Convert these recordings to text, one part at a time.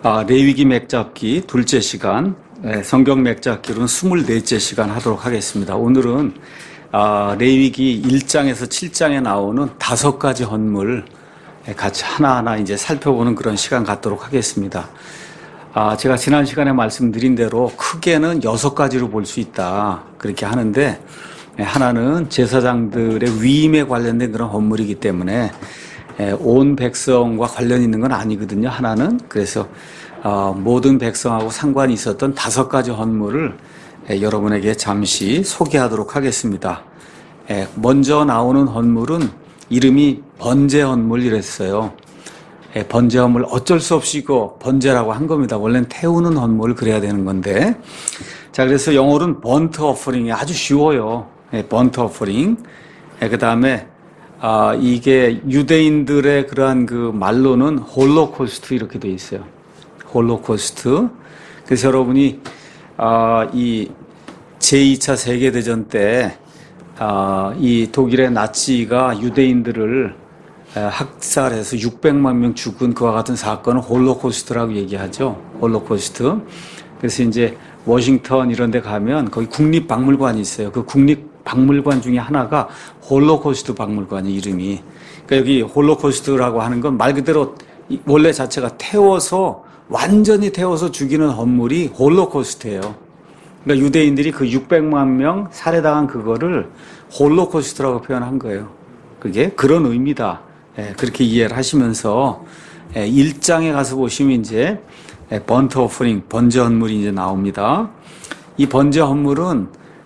레위기 맥잡기 둘째 시간, 성경 맥잡기로는 24째 시간 하도록 하겠습니다. 오늘은 레위기 1장에서 7장에 나오는 5가지 헌물 같이 하나하나 이제 살펴보는 그런 시간 갖도록 하겠습니다. 제가 지난 시간에 말씀드린 대로 크게는 6가지로 볼 수 있다 그렇게 하는데, 하나는 제사장들의 위임에 관련된 그런 헌물이기 때문에 온 백성과 관련 있는 건 아니거든요. 하나는. 그래서 모든 백성하고 상관이 있었던 5가지 헌물을 여러분에게 잠시 소개하도록 하겠습니다. 먼저 나오는 헌물은 이름이 번제 헌물이랬어요. 번제 헌물, 어쩔 수 없이 이거 번제라고 한 겁니다. 원래는 태우는 헌물을 그래야 되는 건데, 자, 그래서 영어로는 번트 어퍼링이 아주 쉬워요. 번트 어퍼링. 그 다음에 이게 유대인들의 그러한 그 말로는 홀로코스트 이렇게 돼 있어요. 홀로코스트. 그래서 여러분이 이 제2차 세계대전 때 이 독일의 나치가 유대인들을 학살해서 600만 명 죽은 그와 같은 사건을 홀로코스트라고 얘기하죠. 홀로코스트. 그래서 이제 워싱턴 이런 데 가면 거기 국립박물관이 있어요. 그 국립박물관 중에 하나가 홀로코스트 박물관이 이름이. 그러니까 여기 홀로코스트라고 하는 건 말 그대로 원래 자체가 태워서 완전히 태워서 죽이는 헌물이 홀로코스트예요. 그러니까 유대인들이 그 600만 명 살해당한 그거를 홀로코스트라고 표현한 거예요. 그게 그런 의미다. 그렇게 이해를 하시면서 1장에 가서 보시면 이제 번트 오퍼링, 번제 헌물이 이제 나옵니다. 이 번제 헌물은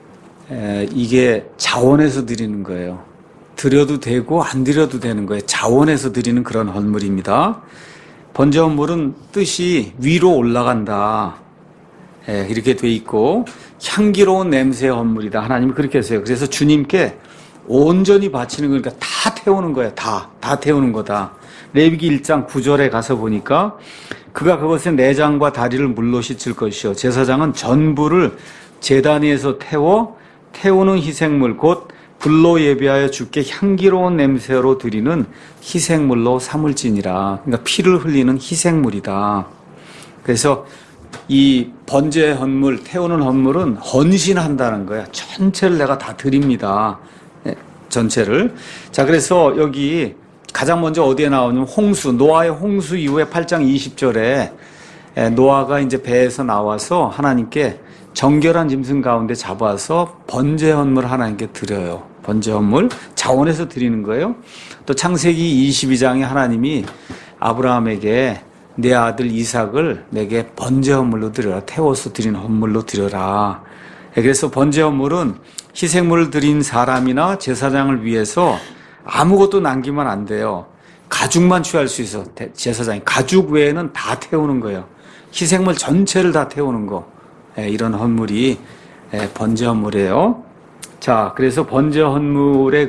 이게 자원해서 드리는 거예요. 드려도 되고 안 드려도 되는 거예요. 자원해서 드리는 그런 헌물입니다. 번제 헌물은 뜻이 위로 올라간다. 이렇게 돼 있고 향기로운 냄새의 헌물이다. 하나님이 그렇게 했어요. 그래서 주님께 온전히 바치는 거니까 다 태우는 거야. 다 태우는 거다. 레위기 1장 9절에 가서 보니까 그가 그것의 내장과 다리를 물로 씻을 것이요 제사장은 전부를 제단 위에서 태우는 희생물 곧 불로 예비하여 주께 향기로운 냄새로 드리는 희생물로 삼을지니라. 그러니까 피를 흘리는 희생물이다. 그래서 이 번제 헌물, 태우는 헌물은 헌신한다는 거야. 전체를 내가 다 드립니다. 전체를. 자, 그래서 여기 가장 먼저 어디에 나오냐면 홍수, 노아의 홍수 이후에 8장 20절에 노아가 이제 배에서 나와서 하나님께 정결한 짐승 가운데 잡아서 번제 헌물 하나님께 드려요. 번제 헌물 자원해서 드리는 거예요. 또 창세기 22장에 하나님이 아브라함에게 내 아들 이삭을 내게 번제 헌물로 드려라. 태워서 드린 헌물로 드려라. 그래서 번제 헌물은 희생물을 드린 사람이나 제사장을 위해서 아무것도 남기면 안 돼요. 가죽만 취할 수 있어. 제사장이 가죽 외에는 다 태우는 거예요. 희생물 전체를 다 태우는 거. 이런 헌물이 번제 헌물이에요. 자, 그래서 번제 헌물의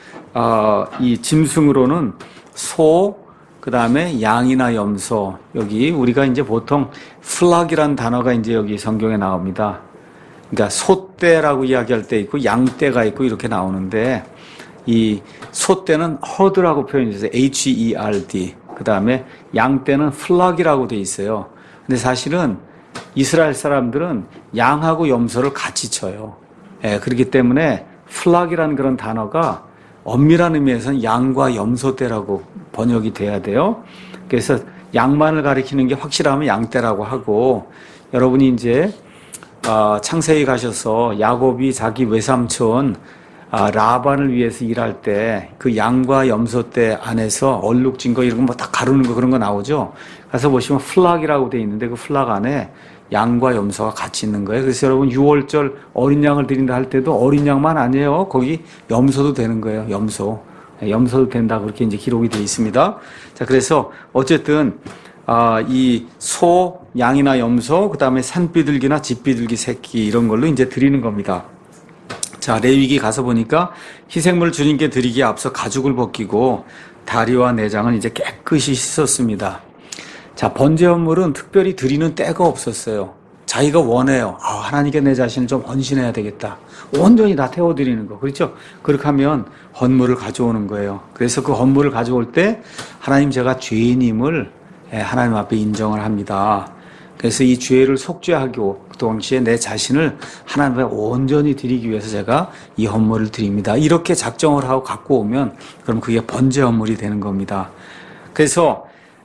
이 짐승으로는 소, 그 다음에 양이나 염소, 여기 우리가 이제 보통 플락이란 단어가 이제 여기 성경에 나옵니다. 그러니까 소떼라고 이야기할 때 있고 양떼가 있고 이렇게 나오는데, 이 소떼는 허드라고 표현해서 HERD, 그 다음에 양떼는 플락이라고 돼 있어요. 근데 사실은 이스라엘 사람들은 양하고 염소를 같이 쳐요. 그렇기 때문에 플락이라는 그런 단어가 엄밀한 의미에서는 양과 염소떼라고 번역이 돼야 돼요. 그래서 양만을 가리키는 게 확실하면 양떼라고 하고, 여러분이 이제 창세기 가셔서 야곱이 자기 외삼촌 라반을 위해서 일할 때 그 양과 염소떼 안에서 얼룩진 거 이런 거 다 가루는 거 그런 거 나오죠. 가서 보시면 플락이라고 돼 있는데 그 플락 안에 양과 염소가 같이 있는 거예요. 그래서 여러분 6월절 어린 양을 드린다 할 때도 어린 양만 아니에요. 거기 염소도 되는 거예요. 염소도 된다 그렇게 이제 기록이 돼 있습니다. 자, 그래서 어쨌든 이 소, 양이나 염소, 그 다음에 산비둘기나 집비둘기 새끼 이런 걸로 이제 드리는 겁니다. 자, 레위기 가서 보니까 희생물을 주님께 드리기에 앞서 가죽을 벗기고 다리와 내장을 이제 깨끗이 씻었습니다. 자, 번제 헌물은 특별히 드리는 때가 없었어요. 자기가 원해요. 하나님께 내 자신을 좀 헌신해야 되겠다. 온전히 다 태워드리는 거. 그렇죠? 그렇게 하면 헌물을 가져오는 거예요. 그래서 그 헌물을 가져올 때 하나님 제가 죄인임을 하나님 앞에 인정을 합니다. 그래서 이 죄를 속죄하고 그 동시에 내 자신을 하나님 앞에 온전히 드리기 위해서 제가 이 헌물을 드립니다. 이렇게 작정을 하고 갖고 오면 그럼 그게 번제 헌물이 되는 겁니다. 그래서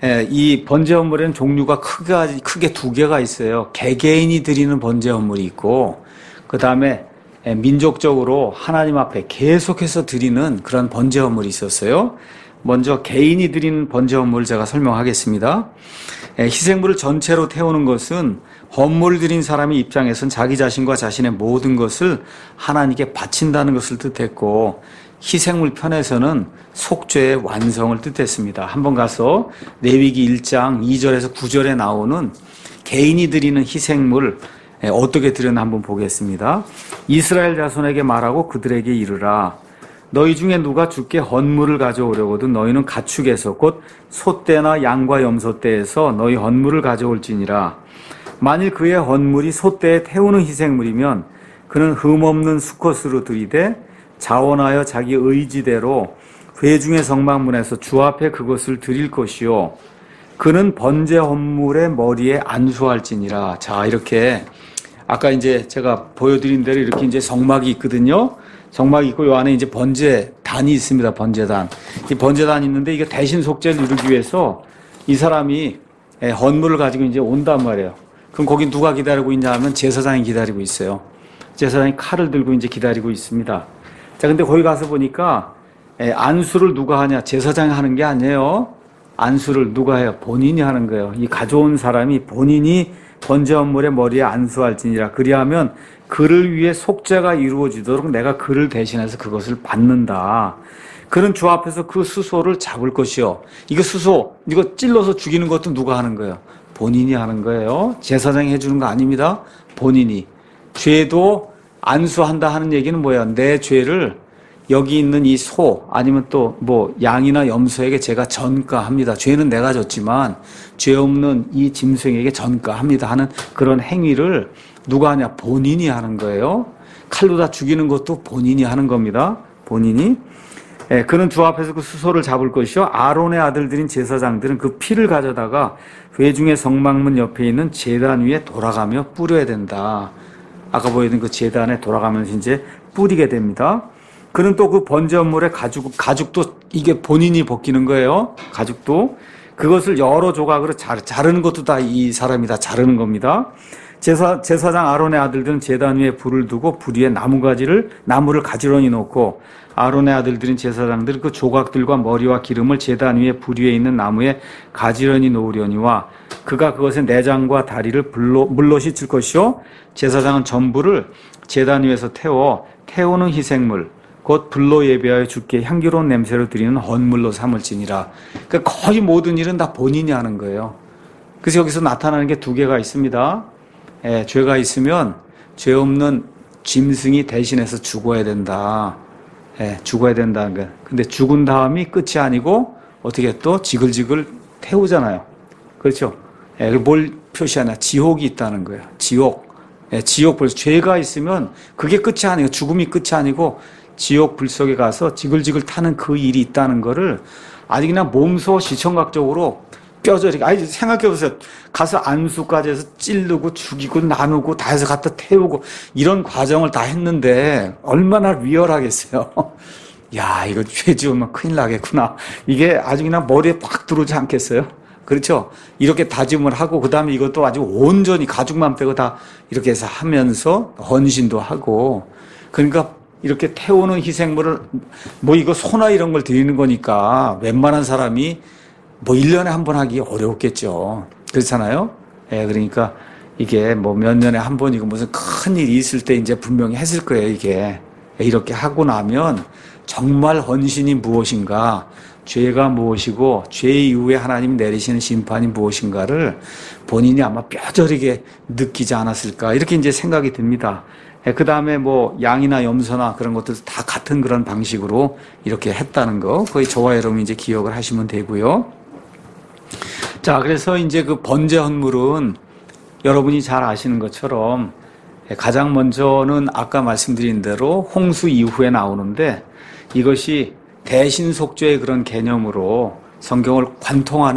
이 번제 헌물에는 종류가 크게 두 개가 있어요. 개개인이 드리는 번제 헌물이 있고, 그 다음에 민족적으로 하나님 앞에 계속해서 드리는 그런 번제 헌물이 있었어요. 먼저 개인이 드리는 번제 헌물을 제가 설명하겠습니다. 희생물을 전체로 태우는 것은 헌물을 드린 사람의 입장에서는 자기 자신과 자신의 모든 것을 하나님께 바친다는 것을 뜻했고, 희생물 편에서는 속죄의 완성을 뜻했습니다. 한번 가서 레위기 1장 2절에서 9절에 나오는 개인이 드리는 희생물 어떻게 드렸나 한번 보겠습니다. 이스라엘 자손에게 말하고 그들에게 이르라. 너희 중에 누가 주께 헌물을 가져오려거든 너희는 가축에서 곧 소떼나 양과 염소떼에서 너희 헌물을 가져올지니라. 만일 그의 헌물이 소떼에 태우는 희생물이면 그는 흠없는 수컷으로 드리되 자원하여 자기 의지대로 회중의 성막문에서 주 앞에 그것을 드릴 것이요 그는 번제 헌물의 머리에 안수할지니라. 자, 이렇게 아까 이제 제가 보여드린 대로 이렇게 이제 성막이 있거든요. 성막이 있고 요 안에 이제 번제단이 있습니다. 번제단. 이 번제단이 있는데 이게 대신 속죄를 이루기 위해서 이 사람이 헌물을 가지고 이제 온단 말이에요. 그럼 거기 누가 기다리고 있냐 하면 제사장이 기다리고 있어요. 제사장이 칼을 들고 이제 기다리고 있습니다. 자, 근데 거기 가서 보니까 안수를 누가 하냐? 제사장이 하는 게 아니에요. 안수를 누가 해요? 본인이 하는 거예요. 이 가져온 사람이 본인이 번제 헌물의 머리에 안수할지니라. 그리하면 그를 위해 속죄가 이루어지도록 내가 그를 대신해서 그것을 받는다. 그는 주 앞에서 그 수소를 잡을 것이요. 이거 수소, 이거 찔러서 죽이는 것도 누가 하는 거예요? 본인이 하는 거예요. 제사장이 해주는 거 아닙니다. 본인이. 죄도 안수한다 하는 얘기는 뭐예요? 내 죄를 여기 있는 이 소 아니면 또 뭐 양이나 염소에게 제가 전가합니다. 죄는 내가 졌지만 죄 없는 이 짐승에게 전가합니다 하는 그런 행위를 누가 하냐? 본인이 하는 거예요. 칼로 다 죽이는 것도 본인이 하는 겁니다. 본인이. 그는 주 앞에서 그 수소를 잡을 것이요 아론의 아들들인 제사장들은 그 피를 가져다가 회중의 성막문 옆에 있는 제단 위에 돌아가며 뿌려야 된다. 아까 보여드린 그 제단에 돌아가면서 이제 뿌리게 됩니다. 그는 또 그 번제 헌물의 가죽도 이게 본인이 벗기는 거예요. 가죽도. 그것을 여러 조각으로 자르는 것도 다 이 사람이 다 자르는 겁니다. 제사장 아론의 아들들은 제단 위에 불을 두고 불 위에 나무를 가지런히 놓고 아론의 아들들인 제사장들은 그 조각들과 머리와 기름을 제단 위에 불 위에 있는 나무에 가지런히 놓으려니와 그가 그것의 내장과 다리를 물로 씻을 것이요 제사장은 전부를 제단 위에서 태우는 희생물 곧 불로 예배하여 주께 향기로운 냄새로 드리는 헌물로 삼을지니라. 그러니까 거의 모든 일은 다 본인이 하는 거예요. 그래서 여기서 나타나는 게 두 개가 있습니다. 죄가 있으면 죄 없는 짐승이 대신해서 죽어야 된다. 죽어야 된다는 거예요. 근데 죽은 다음이 끝이 아니고 어떻게 또 지글지글 태우잖아요. 그렇죠? 뭘 표시하냐? 지옥이 있다는 거예요. 지옥. 지옥 불. 죄가 있으면 그게 끝이 아니고 죽음이 끝이 아니고 지옥 불 속에 가서 지글지글 타는 그 일이 있다는 거를 아주 그냥 몸소 시청각적으로 뼈저리게. 아니, 생각해보세요. 가서 안수까지 해서 찌르고 죽이고 나누고 다 해서 갖다 태우고 이런 과정을 다 했는데 얼마나 리얼하겠어요. 야, 이거 죄 지으면 큰일 나겠구나. 이게 아주 그냥 머리에 팍 들어오지 않겠어요? 그렇죠? 이렇게 다짐을 하고 그 다음에 이것도 아주 온전히 가죽만 빼고 다 이렇게 해서 하면서 헌신도 하고 그러니까 이렇게 태우는 희생물을 뭐 이거 소나 이런 걸 드리는 거니까 웬만한 사람이 뭐 1년에 한 번 하기 어려웠겠죠. 그렇잖아요? 그러니까 이게 뭐 몇 년에 한 번이고 무슨 큰 일이 있을 때 이제 분명히 했을 거예요, 이게. 이렇게 하고 나면 정말 헌신이 무엇인가, 죄가 무엇이고, 죄 이후에 하나님이 내리시는 심판이 무엇인가를 본인이 아마 뼈저리게 느끼지 않았을까, 이렇게 이제 생각이 듭니다. 그 다음에 뭐 양이나 염소나 그런 것들 다 같은 그런 방식으로 이렇게 했다는 거, 거의 저와 여러분이 이제 기억을 하시면 되고요. 자, 그래서 이제 그 번제 헌물은 여러분이 잘 아시는 것처럼 가장 먼저는 아까 말씀드린 대로 홍수 이후에 나오는데 이것이 대신 속죄의 그런 개념으로 성경을 관통하는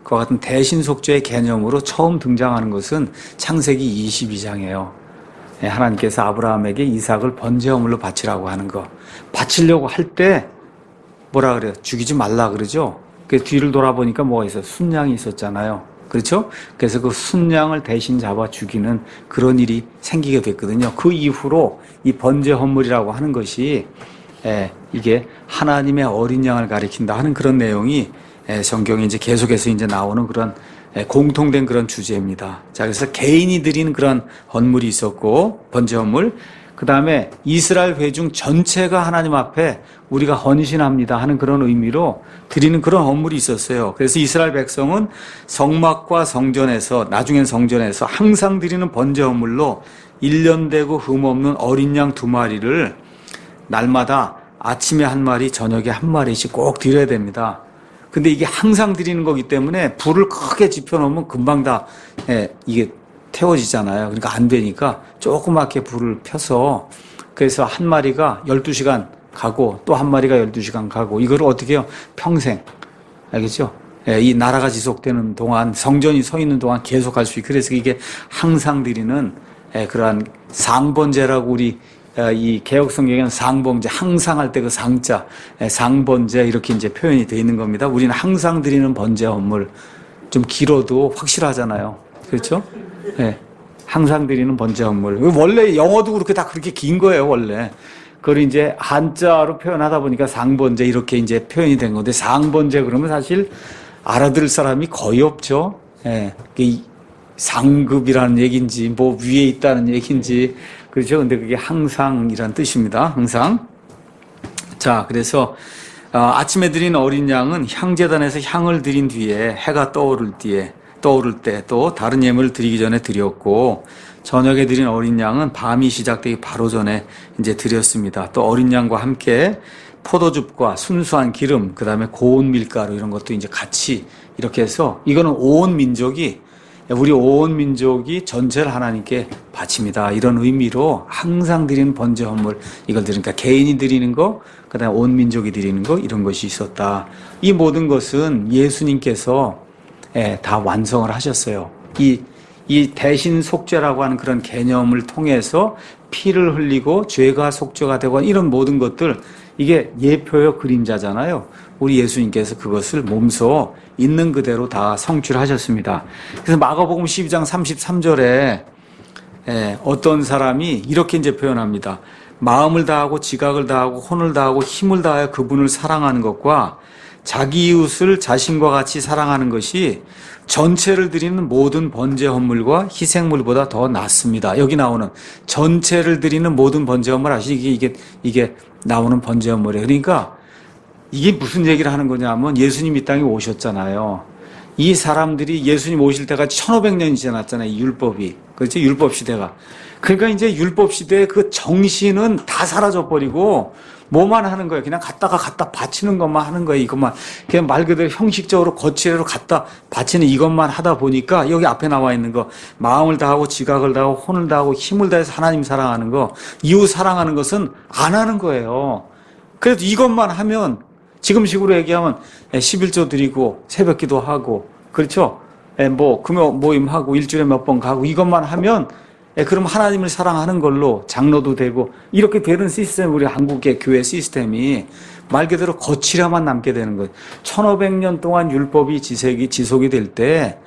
그와 같은 대신속죄의 개념으로 처음 등장하는 것은 창세기 22장이에요. 하나님께서 아브라함에게 이삭을 번제물로 바치라고 하는 거. 바치려고 할 때 뭐라 그래요? 죽이지 말라 그러죠? 그 뒤를 돌아보니까 뭐가 있어요? 순양이 있었잖아요. 그렇죠? 그래서 그 순양을 대신 잡아 죽이는 그런 일이 생기게 됐거든요. 그 이후로 이 번제 헌물이라고 하는 것이 이게 하나님의 어린 양을 가리킨다 하는 그런 내용이 성경에 이제 계속해서 이제 나오는 그런 공통된 그런 주제입니다. 자, 그래서 개인이 드리는 그런 헌물이 있었고, 번제 헌물. 그 다음에 이스라엘 회중 전체가 하나님 앞에 우리가 헌신합니다 하는 그런 의미로 드리는 그런 헌물이 있었어요. 그래서 이스라엘 백성은 성막과 성전에서, 나중엔 성전에서 항상 드리는 번제 헌물로 1년 되고 흠없는 어린 양 2마리를 날마다 아침에 1마리, 저녁에 1마리씩 꼭 드려야 됩니다. 근데 이게 항상 드리는 거기 때문에 불을 크게 지펴놓으면 금방 다 이게 태워지잖아요. 그러니까 안 되니까 조그맣게 불을 펴서 그래서 1마리가 12시간 가고 또 1마리가 12시간 가고 이걸 어떻게 해요? 평생. 알겠죠? 이 나라가 지속되는 동안 성전이 서 있는 동안 계속 할 수 있고 그래서 이게 항상 드리는 그러한 상번제라고 우리 이 개혁 성경에는 상번제 항상 할 때 그 상자 상번제 이렇게 이제 표현이 되어 있는 겁니다. 우리는 항상 드리는 번제 헌물 좀 길어도 확실하잖아요. 그렇죠? 네. 항상 드리는 번제 헌물. 원래 영어도 그렇게 다 그렇게 긴 거예요, 원래. 그걸 이제 한자로 표현하다 보니까 상번제 이렇게 이제 표현이 된 건데 상번제 그러면 사실 알아들을 사람이 거의 없죠. 예. 상급이라는 얘기인지 뭐 위에 있다는 얘기인지 그렇죠. 근데 그게 항상이란 뜻입니다. 항상. 자, 그래서 아침에 드린 어린 양은 향제단에서 향을 드린 뒤에 해가 떠오를 때 또 다른 예물을 드리기 전에 드렸고 저녁에 드린 어린 양은 밤이 시작되기 바로 전에 이제 드렸습니다. 또 어린 양과 함께 포도즙과 순수한 기름, 그다음에 고운 밀가루 이런 것도 이제 같이 이렇게 해서 이거는 온 민족이 우리 온 민족이 전체를 하나님께 바칩니다. 이런 의미로 항상 드리는 번제 헌물 이걸 드리니까 개인이 드리는 거, 그다음에 온 민족이 드리는 거 이런 것이 있었다. 이 모든 것은 예수님께서 다 완성을 하셨어요. 이 대신 속죄라고 하는 그런 개념을 통해서 피를 흘리고 죄가 속죄가 되고 이런 모든 것들 이게 예표요 그림자잖아요. 우리 예수님께서 그것을 몸소 있는 그대로 다 성취하셨습니다. 그래서 마가복음 12장 33절에 어떤 사람이 이렇게 이제 표현합니다. 마음을 다하고 지각을 다하고 혼을 다하고 힘을 다하여 그분을 사랑하는 것과 자기 이웃을 자신과 같이 사랑하는 것이 전체를 드리는 모든 번제 헌물과 희생물보다 더 낫습니다. 여기 나오는 전체를 드리는 모든 번제 헌물 아시죠? 이게 나오는 번제 헌물이에요. 그러니까 이게 무슨 얘기를 하는 거냐면 예수님 이 땅에 오셨잖아요. 이 사람들이 예수님 오실 때가 1500년이 지났잖아요. 이 율법이. 그렇죠? 율법 시대가. 그러니까 이제 율법 시대의 그 정신은 다 사라져버리고 뭐만 하는 거예요. 그냥 갖다 바치는 것만 하는 거예요. 이것만. 그냥 말 그대로 형식적으로 거칠로 갖다 바치는 이것만 하다 보니까 여기 앞에 나와 있는 거 마음을 다하고 지각을 다하고 혼을 다하고 힘을 다해서 하나님 사랑하는 거 이웃 사랑하는 것은 안 하는 거예요. 그래도 이것만 하면 지금식으로 얘기하면 11조 드리고 새벽기도 하고 그렇죠? 뭐 금요 모임하고 일주일에 몇 번 가고 이것만 하면 그럼 하나님을 사랑하는 걸로 장로도 되고 이렇게 되는 시스템 우리 한국의 교회 시스템이 말 그대로 거칠야만 남게 되는 거예요. 1500년 동안 율법이 지속이 될 때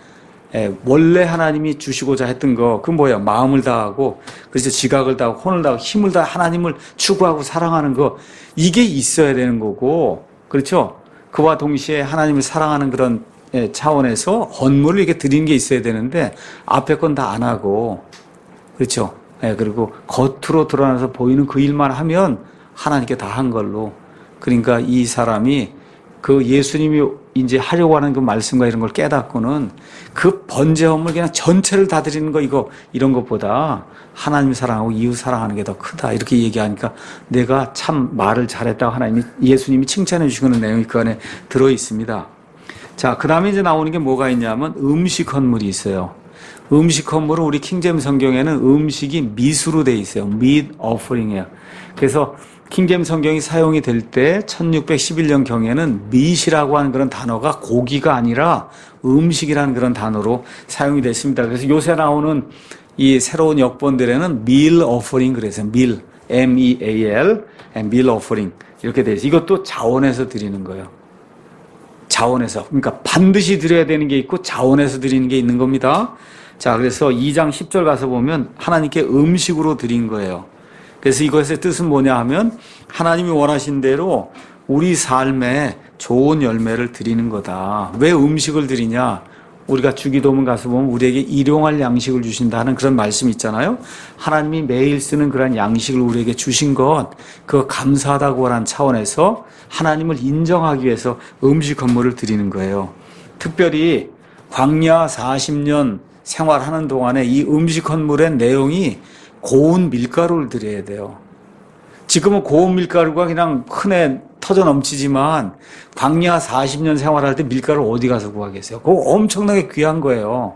원래 하나님이 주시고자 했던 거 그 뭐야 마음을 다하고 그래서 지각을 다하고 혼을 다하고 힘을 다하고 하나님을 추구하고 사랑하는 거 이게 있어야 되는 거고 그렇죠? 그와 동시에 하나님을 사랑하는 그런 차원에서 헌물을 이렇게 드리는 게 있어야 되는데 앞에 건 다 안 하고 그렇죠? 그리고 겉으로 드러나서 보이는 그 일만 하면 하나님께 다 한 걸로. 그러니까 이 사람이 그 예수님이 이제 하려고 하는 그 말씀과 이런 걸 깨닫고는 그 번제 헌물 그냥 전체를 다 드리는 거 이런 것보다 하나님 사랑하고 이웃 사랑하는 게 더 크다. 이렇게 얘기하니까 내가 참 말을 잘했다고 예수님이 칭찬해 주시는 내용이 그 안에 들어 있습니다. 자, 그 다음에 이제 나오는 게 뭐가 있냐면 음식 헌물이 있어요. 음식 헌물은 우리 킹제임 성경에는 음식이 밑으로 돼 있어요. meat offering이에요. 그래서 킹제임 성경이 사용이 될 때 1611년 경에는 meat이라고 하는 그런 단어가 고기가 아니라 음식이라는 그런 단어로 사용이 됐습니다. 그래서 요새 나오는 이 새로운 역본들에는 meal offering 그래서 meal, M-E-A-L, meal offering 이렇게 돼 있어요. 이것도 자원해서 드리는 거예요. 자원해서. 그러니까 반드시 드려야 되는 게 있고 자원해서 드리는 게 있는 겁니다. 자, 그래서 2장 10절 가서 보면 하나님께 음식으로 드린 거예요. 그래서 이것의 뜻은 뭐냐 하면 하나님이 원하신 대로 우리 삶에 좋은 열매를 드리는 거다. 왜 음식을 드리냐? 우리가 주기도문 가서 보면 우리에게 일용할 양식을 주신다는 그런 말씀이 있잖아요. 하나님이 매일 쓰는 그런 양식을 우리에게 주신 것, 그거 감사하다고 하는 차원에서 하나님을 인정하기 위해서 음식 헌물을 드리는 거예요. 특별히 광야 40년 생활하는 동안에 이 음식 헌물의 내용이 고운 밀가루를 드려야 돼요. 지금은 고운 밀가루가 그냥 흔해 터져 넘치지만 광야 40년 생활할 때 밀가루 어디 가서 구하겠어요? 그거 엄청나게 귀한 거예요.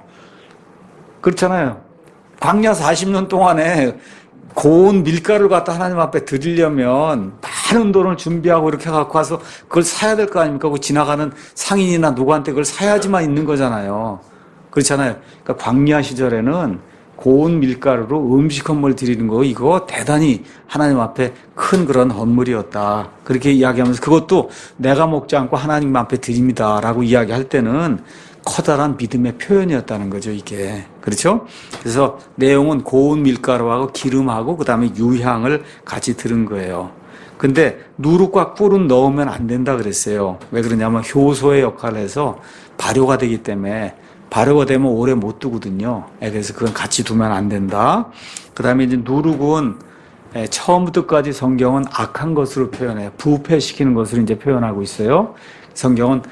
그렇잖아요. 광야 40년 동안에 고운 밀가루를 갖다 하나님 앞에 드리려면 많은 돈을 준비하고 이렇게 갖고 와서 그걸 사야 될 거 아닙니까? 그 지나가는 상인이나 누구한테 그걸 사야지만 있는 거잖아요. 그렇잖아요. 그러니까 광야 시절에는 고운 밀가루로 음식 헌물 드리는 거 이거 대단히 하나님 앞에 큰 그런 헌물이었다. 그렇게 이야기하면서 그것도 내가 먹지 않고 하나님 앞에 드립니다라고 이야기할 때는 커다란 믿음의 표현이었다는 거죠, 이게. 그렇죠? 그래서 내용은 고운 밀가루하고 기름하고 그다음에 유향을 같이 들은 거예요. 근데 누룩과 꿀은 넣으면 안 된다 그랬어요. 왜 그러냐면 효소의 역할을 해서 발효가 되기 때문에 발효가 되면 오래 못 두거든요. 그래서 그건 같이 두면 안 된다. 그 다음에 이제 누룩은 처음부터까지 성경은 악한 것으로 표현해요. 부패시키는 것으로 이제 표현하고 있어요. 성경은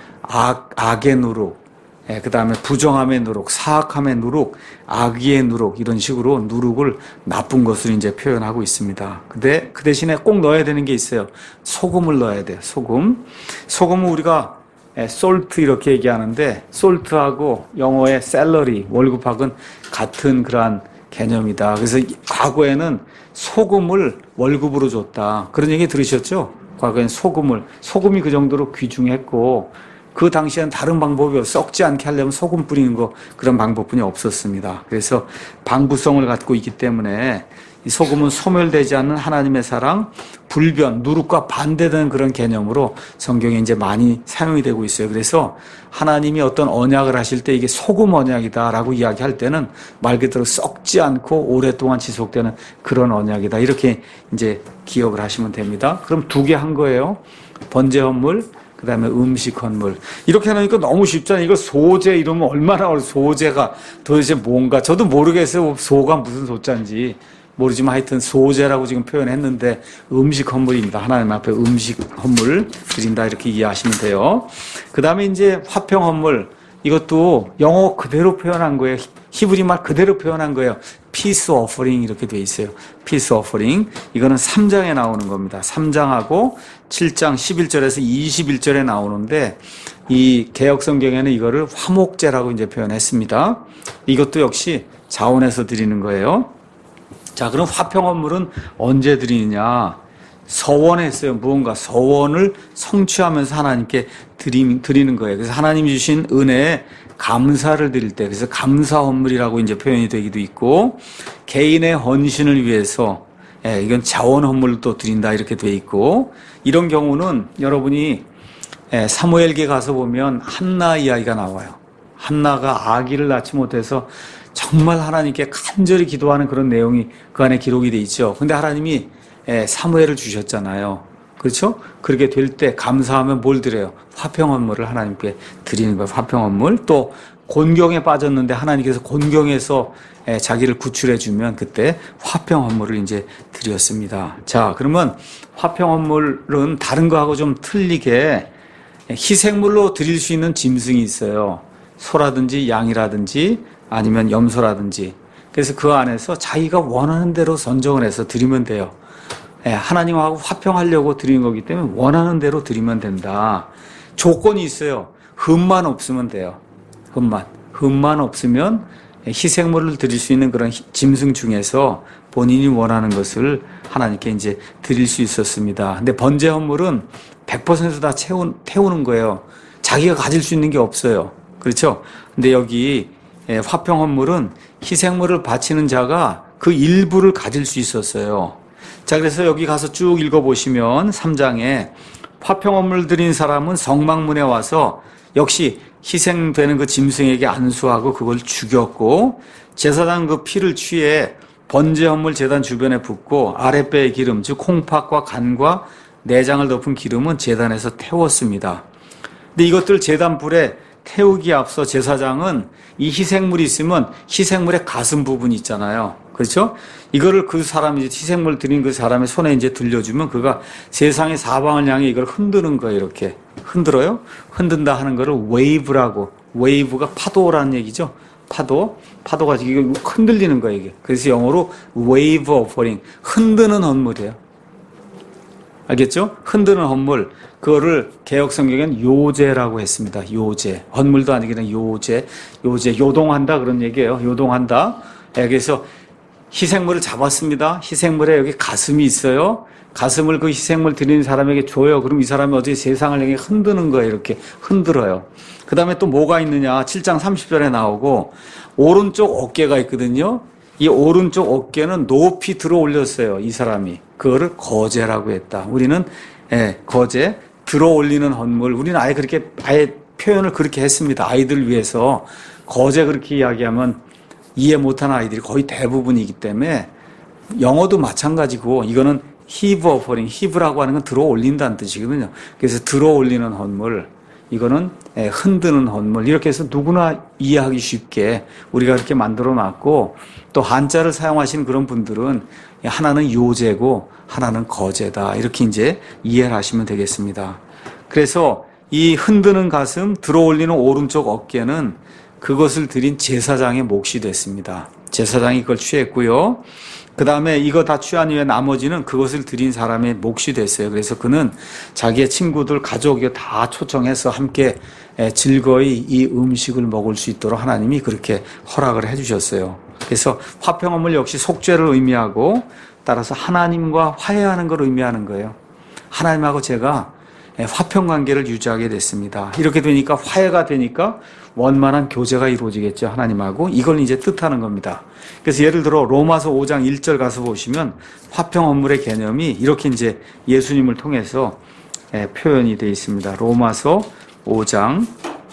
악의 누룩, 그 다음에 부정함의 누룩, 사악함의 누룩, 악의의 누룩 이런 식으로 누룩을 나쁜 것으로 이제 표현하고 있습니다. 근데 그 대신에 꼭 넣어야 되는 게 있어요. 소금을 넣어야 돼요. 소금. 소금은 우리가 솔트 이렇게 얘기하는데 솔트하고 영어의 샐러리, 월급학은 같은 그러한 개념이다. 그래서 과거에는 소금을 월급으로 줬다. 그런 얘기 들으셨죠? 과거에는 소금이 그 정도로 귀중했고 그 당시에는 다른 방법이 썩지 않게 하려면 소금 뿌리는 거 그런 방법뿐이 없었습니다. 그래서 방부성을 갖고 있기 때문에 이 소금은 소멸되지 않는 하나님의 사랑, 불변, 누룩과 반대되는 그런 개념으로 성경에 이제 많이 사용이 되고 있어요. 그래서 하나님이 어떤 언약을 하실 때 이게 소금 언약이다라고 이야기할 때는 말 그대로 썩지 않고 오랫동안 지속되는 그런 언약이다. 이렇게 이제 기억을 하시면 됩니다. 그럼 두 개 한 거예요. 번제 헌물, 그 다음에 음식 헌물. 이렇게 하니까 너무 쉽잖아요. 이거 소제 이러면 얼마나 어려워. 소제가 도대체 뭔가. 저도 모르겠어요. 소가 무슨 소자인지. 모르지만 하여튼 소제라고 지금 표현했는데 음식 헌물입니다. 하나님 앞에 음식 헌물 드린다 이렇게 이해하시면 돼요. 그 다음에 이제 화평 헌물. 이것도 영어 그대로 표현한 거예요. 히브리 말 그대로 표현한 거예요. peace offering 이렇게 돼 있어요. peace offering. 이거는 3장에 나오는 겁니다. 3장하고 7장 11절에서 21절에 나오는데 이 개역 성경에는 이거를 화목제라고 이제 표현했습니다. 이것도 역시 자원해서 드리는 거예요. 자, 그럼 화평 헌물은 언제 드리느냐? 서원에 했어요. 무언가 서원을 성취하면서 하나님께 드리는 거예요. 그래서 하나님이 주신 은혜에 감사를 드릴 때, 그래서 감사 헌물이라고 이제 표현이 되기도 있고, 개인의 헌신을 위해서, 이건 자원 헌물을 또 드린다 이렇게 돼 있고, 이런 경우는 여러분이 사무엘기에 가서 보면 한나 이야기가 나와요. 한나가 아기를 낳지 못해서 정말 하나님께 간절히 기도하는 그런 내용이 그 안에 기록이 돼 있죠. 근데 하나님이 사무엘을 주셨잖아요. 그렇죠? 그렇게 될 때 감사하면 뭘 드려요? 화평 헌물을 하나님께 드리는 거예요. 화평 헌물. 또 곤경에 빠졌는데 하나님께서 곤경에서 자기를 구출해 주면 그때 화평 헌물을 이제 드렸습니다. 자, 그러면 화평 헌물은 다른 거하고 좀 틀리게 희생물로 드릴 수 있는 짐승이 있어요. 소라든지 양이라든지 아니면 염소라든지. 그래서 그 안에서 자기가 원하는 대로 선정을 해서 드리면 돼요. 하나님하고 화평하려고 드리는 거기 때문에 원하는 대로 드리면 된다. 조건이 있어요. 흠만 없으면 돼요. 흠만 없으면 희생물을 드릴 수 있는 그런 짐승 중에서 본인이 원하는 것을 하나님께 이제 드릴 수 있었습니다. 근데 번제 헌물은 100%다 태우는 거예요. 자기가 가질 수 있는 게 없어요. 그렇죠? 근데 여기 화평 헌물은 희생물을 바치는 자가 그 일부를 가질 수 있었어요. 자, 그래서 여기 가서 쭉 읽어보시면 3장에 화평 헌물 드린 사람은 성막문에 와서 역시 희생되는 그 짐승에게 안수하고 그걸 죽였고, 제사장 그 피를 취해 번제 헌물 제단 주변에 붓고 아랫배의 기름, 즉 콩팥과 간과 내장을 덮은 기름은 제단에서 태웠습니다. 근데 이것들 제단 불에 태우기에 앞서 제사장은 이 희생물이 있으면 희생물의 가슴 부분이 있잖아요. 그렇죠? 이거를 그 사람이 희생물 드린 그 사람의 손에 이제 들려주면 그가 세상의 사방을 향해 이걸 흔드는 거예요. 이렇게 흔들어요. 흔든다 하는 거를 웨이브라고. 웨이브가 파도라는 얘기죠. 파도가 이게 흔들리는 거예요. 이게. 그래서 영어로 wave offering, 흔드는 헌물이에요. 알겠죠? 흔드는 헌물. 그거를 개역 성경에는 요제라고 했습니다. 요제. 헌물도 아니고 그냥 요제. 요동한다 그런 얘기예요. 요동한다. 그래서 희생물을 잡았습니다. 희생물에 여기 가슴이 있어요. 가슴을 그 희생물 드리는 사람에게 줘요. 그럼 이 사람이 어떻게 세상을 향해 흔드는 거예요. 이렇게 흔들어요. 그 다음에 또 뭐가 있느냐. 7장 30절에 나오고 오른쪽 어깨가 있거든요. 이 오른쪽 어깨는 높이 들어 올렸어요. 이 사람이. 그거를 거제라고 했다. 우리는 거제, 들어 올리는 헌물. 우리는 아예 표현을 그렇게 했습니다. 아이들 위해서. 거제 그렇게 이야기하면 이해 못하는 아이들이 거의 대부분이기 때문에 영어도 마찬가지고 이거는 heave offering, heave라고 하는 건 들어 올린다는 뜻이거든요. 그래서 들어 올리는 헌물, 이거는 흔드는 헌물, 이렇게 해서 누구나 이해하기 쉽게 우리가 그렇게 만들어 놨고, 또 한자를 사용하시는 그런 분들은 하나는 요제고 하나는 거제다, 이렇게 이제 이해를 하시면 되겠습니다. 그래서 이 흔드는 가슴, 들어 올리는 오른쪽 어깨는 그것을 드린 제사장의 몫이 됐습니다. 제사장이 그걸 취했고요. 그 다음에 이거 다 취한 후에 나머지는 그것을 드린 사람의 몫이 됐어요. 그래서 그는 자기의 친구들, 가족 다 초청해서 함께 즐거이 이 음식을 먹을 수 있도록 하나님이 그렇게 허락을 해주셨어요. 그래서 화평헌물 역시 속죄를 의미하고, 따라서 하나님과 화해하는 걸 의미하는 거예요. 하나님하고 제가 화평 관계를 유지하게 됐습니다. 이렇게 되니까, 화해가 되니까 원만한 교제가 이루어지겠죠, 하나님하고. 이걸 이제 뜻하는 겁니다. 그래서 예를 들어 로마서 5장 1절 가서 보시면 화평 헌물의 개념이 이렇게 이제 예수님을 통해서 표현이 되어 있습니다. 로마서 5장.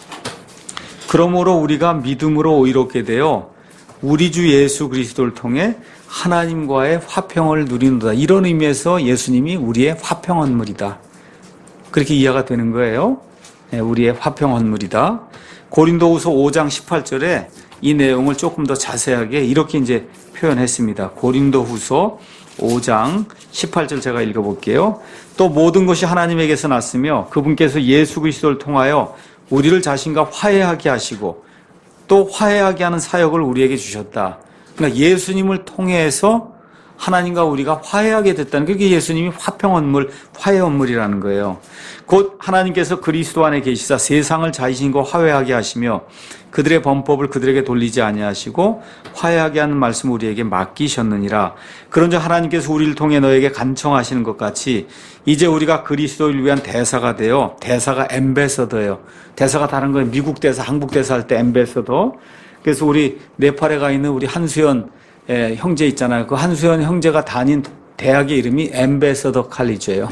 그러므로 우리가 믿음으로 의롭게 되어 우리 주 예수 그리스도를 통해 하나님과의 화평을 누리는다. 이런 의미에서 예수님이 우리의 화평 헌물이다. 그렇게 이해가 되는 거예요. 우리의 화평 헌물이다. 고린도후서 5장 18절에 이 내용을 조금 더 자세하게 이렇게 이제 표현했습니다. 고린도후서 5장 18절 제가 읽어볼게요. 또 모든 것이 하나님에게서 났으며 그분께서 예수 그리스도를 통하여 우리를 자신과 화해하게 하시고 또 화해하게 하는 사역을 우리에게 주셨다. 그러니까 예수님을 통해서 하나님과 우리가 화해하게 됐다는, 그게 예수님이 화평 헌물, 화해 헌물이라는 거예요. 곧 하나님께서 그리스도 안에 계시사 세상을 자신과 화해하게 하시며 그들의 범법을 그들에게 돌리지 아니하시고 화해하게 하는 말씀을 우리에게 맡기셨느니라. 그런즉 하나님께서 우리를 통해 너에게 간청하시는 것 같이 이제 우리가 그리스도를 위한 대사가 되어, 대사가 엠베서더예요. 대사가 다른 거예요. 미국 대사, 한국 대사 할 때 엠베서더. 그래서 우리 네팔에 가 있는 우리 한수연 형제 있잖아요. 그 한수연 형제가 다닌 대학의 이름이 엠베서더 칼리지예요.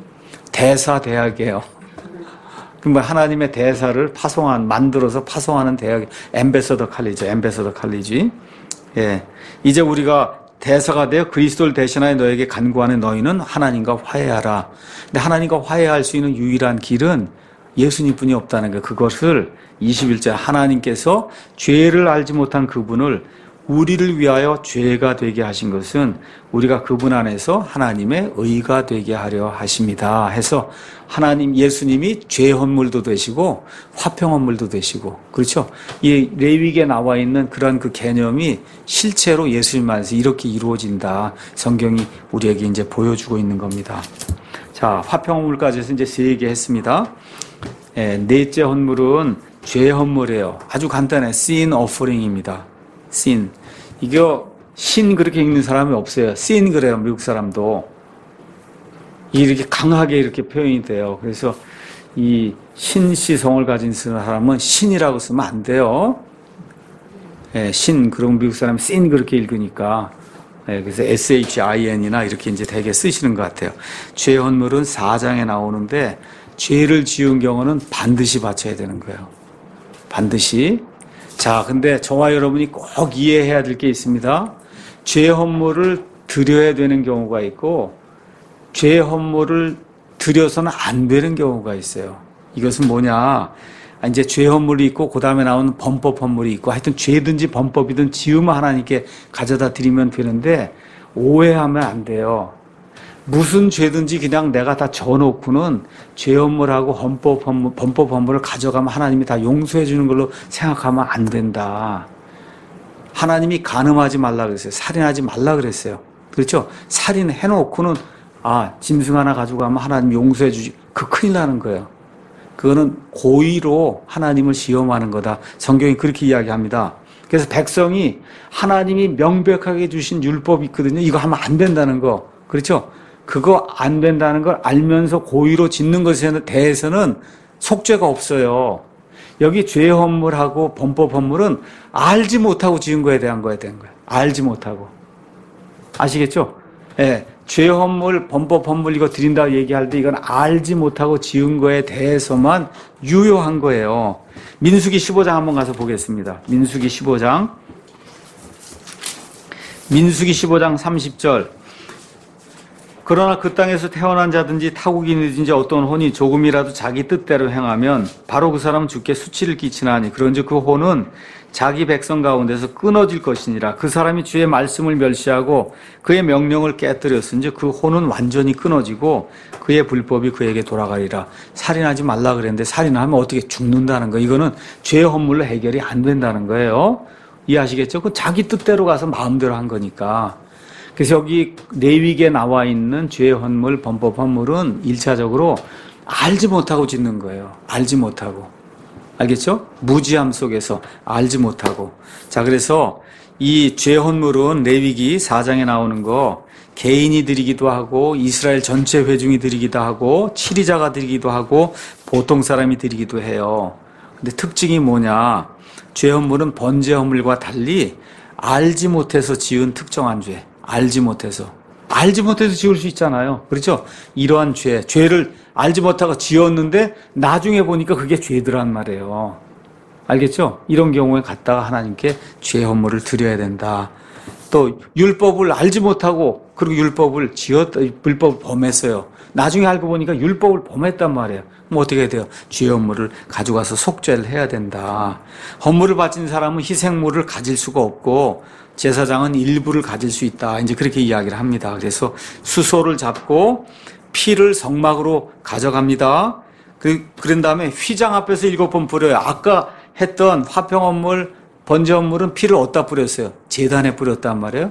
대사 대학이에요. 그러니까 하나님의 대사를 만들어서 파송하는 대학, 엠베서더 칼리지, 엠베서더 칼리지. 예. 이제 우리가 대사가 되어 그리스도를 대신하여 너에게 간구하는 너희는 하나님과 화해하라. 근데 하나님과 화해할 수 있는 유일한 길은 예수님뿐이 없다는 거예요. 그것을 21절 하나님께서 죄를 알지 못한 그분을 우리를 위하여 죄가 되게 하신 것은 우리가 그분 안에서 하나님의 의가 되게 하려 하십니다. 해서 하나님, 예수님이 죄 헌물도 되시고 화평 헌물도 되시고, 그렇죠? 이 레위기에 나와 있는 그런 그 개념이 실제로 예수님 안에서 이렇게 이루어진다. 성경이 우리에게 이제 보여주고 있는 겁니다. 자, 화평 헌물까지 해서 이제 3개 했습니다. 넷째 헌물은 죄 헌물이에요. 아주 간단해. sin offering입니다. sin. 이거 신 그렇게 읽는 사람이 없어요. sin 그래요. 미국 사람도. 이렇게 강하게 이렇게 표현이 돼요. 그래서 이 신시성을 가진 사람은 신이라고 쓰면 안 돼요. 예, 신. 그럼 미국 사람은 sin 그렇게 읽으니까. 예, 그래서 SHIN이나 이렇게 이제 되게 쓰시는 것 같아요. 죄 헌물은 4장에 나오는데 죄를 지은 경우는 반드시 바쳐야 되는 거예요. 반드시. 자, 근데 저와 여러분이 꼭 이해해야 될 게 있습니다. 죄 헌물을 드려야 되는 경우가 있고 죄 헌물을 드려서는 안 되는 경우가 있어요. 이것은 뭐냐? 이제 죄 헌물이 있고 그 다음에 나오는 범법 헌물이 있고 하여튼 죄든지 범법이든 지으면 하나님께 가져다 드리면 되는데 오해하면 안 돼요. 무슨 죄든지 그냥 내가 다 져놓고는 죄 헌물하고 범법 헌물을 가져가면 하나님이 다 용서해 주는 걸로 생각하면 안 된다. 하나님이 간음하지 말라 그랬어요. 살인하지 말라 그랬어요. 그렇죠? 살인해 놓고는 짐승 하나 가지고 가면 하나님 용서해 주지. 그 큰일 나는 거예요. 그거는 고의로 하나님을 시험하는 거다. 성경이 그렇게 이야기합니다. 그래서 백성이 하나님이 명백하게 주신 율법이 있거든요. 이거 하면 안 된다는 거. 그렇죠? 그거 안 된다는 걸 알면서 고의로 짓는 것에 대해서는 속죄가 없어요. 여기 죄 헌물하고 범법 헌물은 알지 못하고 지은 거에 대한 거에 대한 거예요. 알지 못하고. 아시겠죠? 예. 죄 헌물, 범법 헌물 이거 드린다고 얘기할 때 이건 알지 못하고 지은 거에 대해서만 유효한 거예요. 민수기 15장 한번 가서 보겠습니다. 민수기 15장 30절. 그러나 그 땅에서 태어난 자든지 타국인이든지 어떤 혼이 조금이라도 자기 뜻대로 행하면 바로 그 사람은 주께 수치를 끼치나니 그런즉 그 혼은 자기 백성 가운데서 끊어질 것이니라. 그 사람이 주의 말씀을 멸시하고 그의 명령을 깨뜨렸은즉 그 혼은 완전히 끊어지고 그의 불법이 그에게 돌아가리라. 살인하지 말라 그랬는데 살인하면 어떻게 죽는다는 거. 이거는 죄 헌물로 해결이 안 된다는 거예요. 이해하시겠죠? 그 자기 뜻대로 가서 마음대로 한 거니까. 그래서 여기 레위기에 나와 있는 죄 헌물, 범법 헌물은 1차적으로 알지 못하고 짓는 거예요. 알지 못하고. 알겠죠? 무지함 속에서 알지 못하고. 자, 그래서 이 죄 헌물은 레위기 4장에 나오는 거 개인이 드리기도 하고 이스라엘 전체 회중이 드리기도 하고 치리자가 드리기도 하고 보통 사람이 드리기도 해요. 근데 특징이 뭐냐? 죄 헌물은 번제 헌물과 달리 알지 못해서 지은 특정한 죄. 알지 못해서 지을 수 있잖아요. 그렇죠? 이러한 죄를 알지 못하고 지었는데 나중에 보니까 그게 죄더란 말이에요. 알겠죠? 이런 경우에 갖다가 하나님께 죄 헌물을 드려야 된다. 또 율법을 알지 못하고 그리고 율법을 불법을 범했어요. 나중에 알고 보니까 율법을 범했단 말이에요. 그럼 어떻게 해야 돼요? 죄 헌물을 가져가서 속죄를 해야 된다. 헌물을 바친 사람은 희생물을 가질 수가 없고 제사장은 일부를 가질 수 있다. 이제 그렇게 이야기를 합니다. 그래서 수소를 잡고 피를 성막으로 가져갑니다. 그런 다음에 휘장 앞에서 7번 뿌려요. 아까 했던 화평헌물, 번제헌물은 피를 어디다 뿌렸어요? 제단에 뿌렸단 말이에요.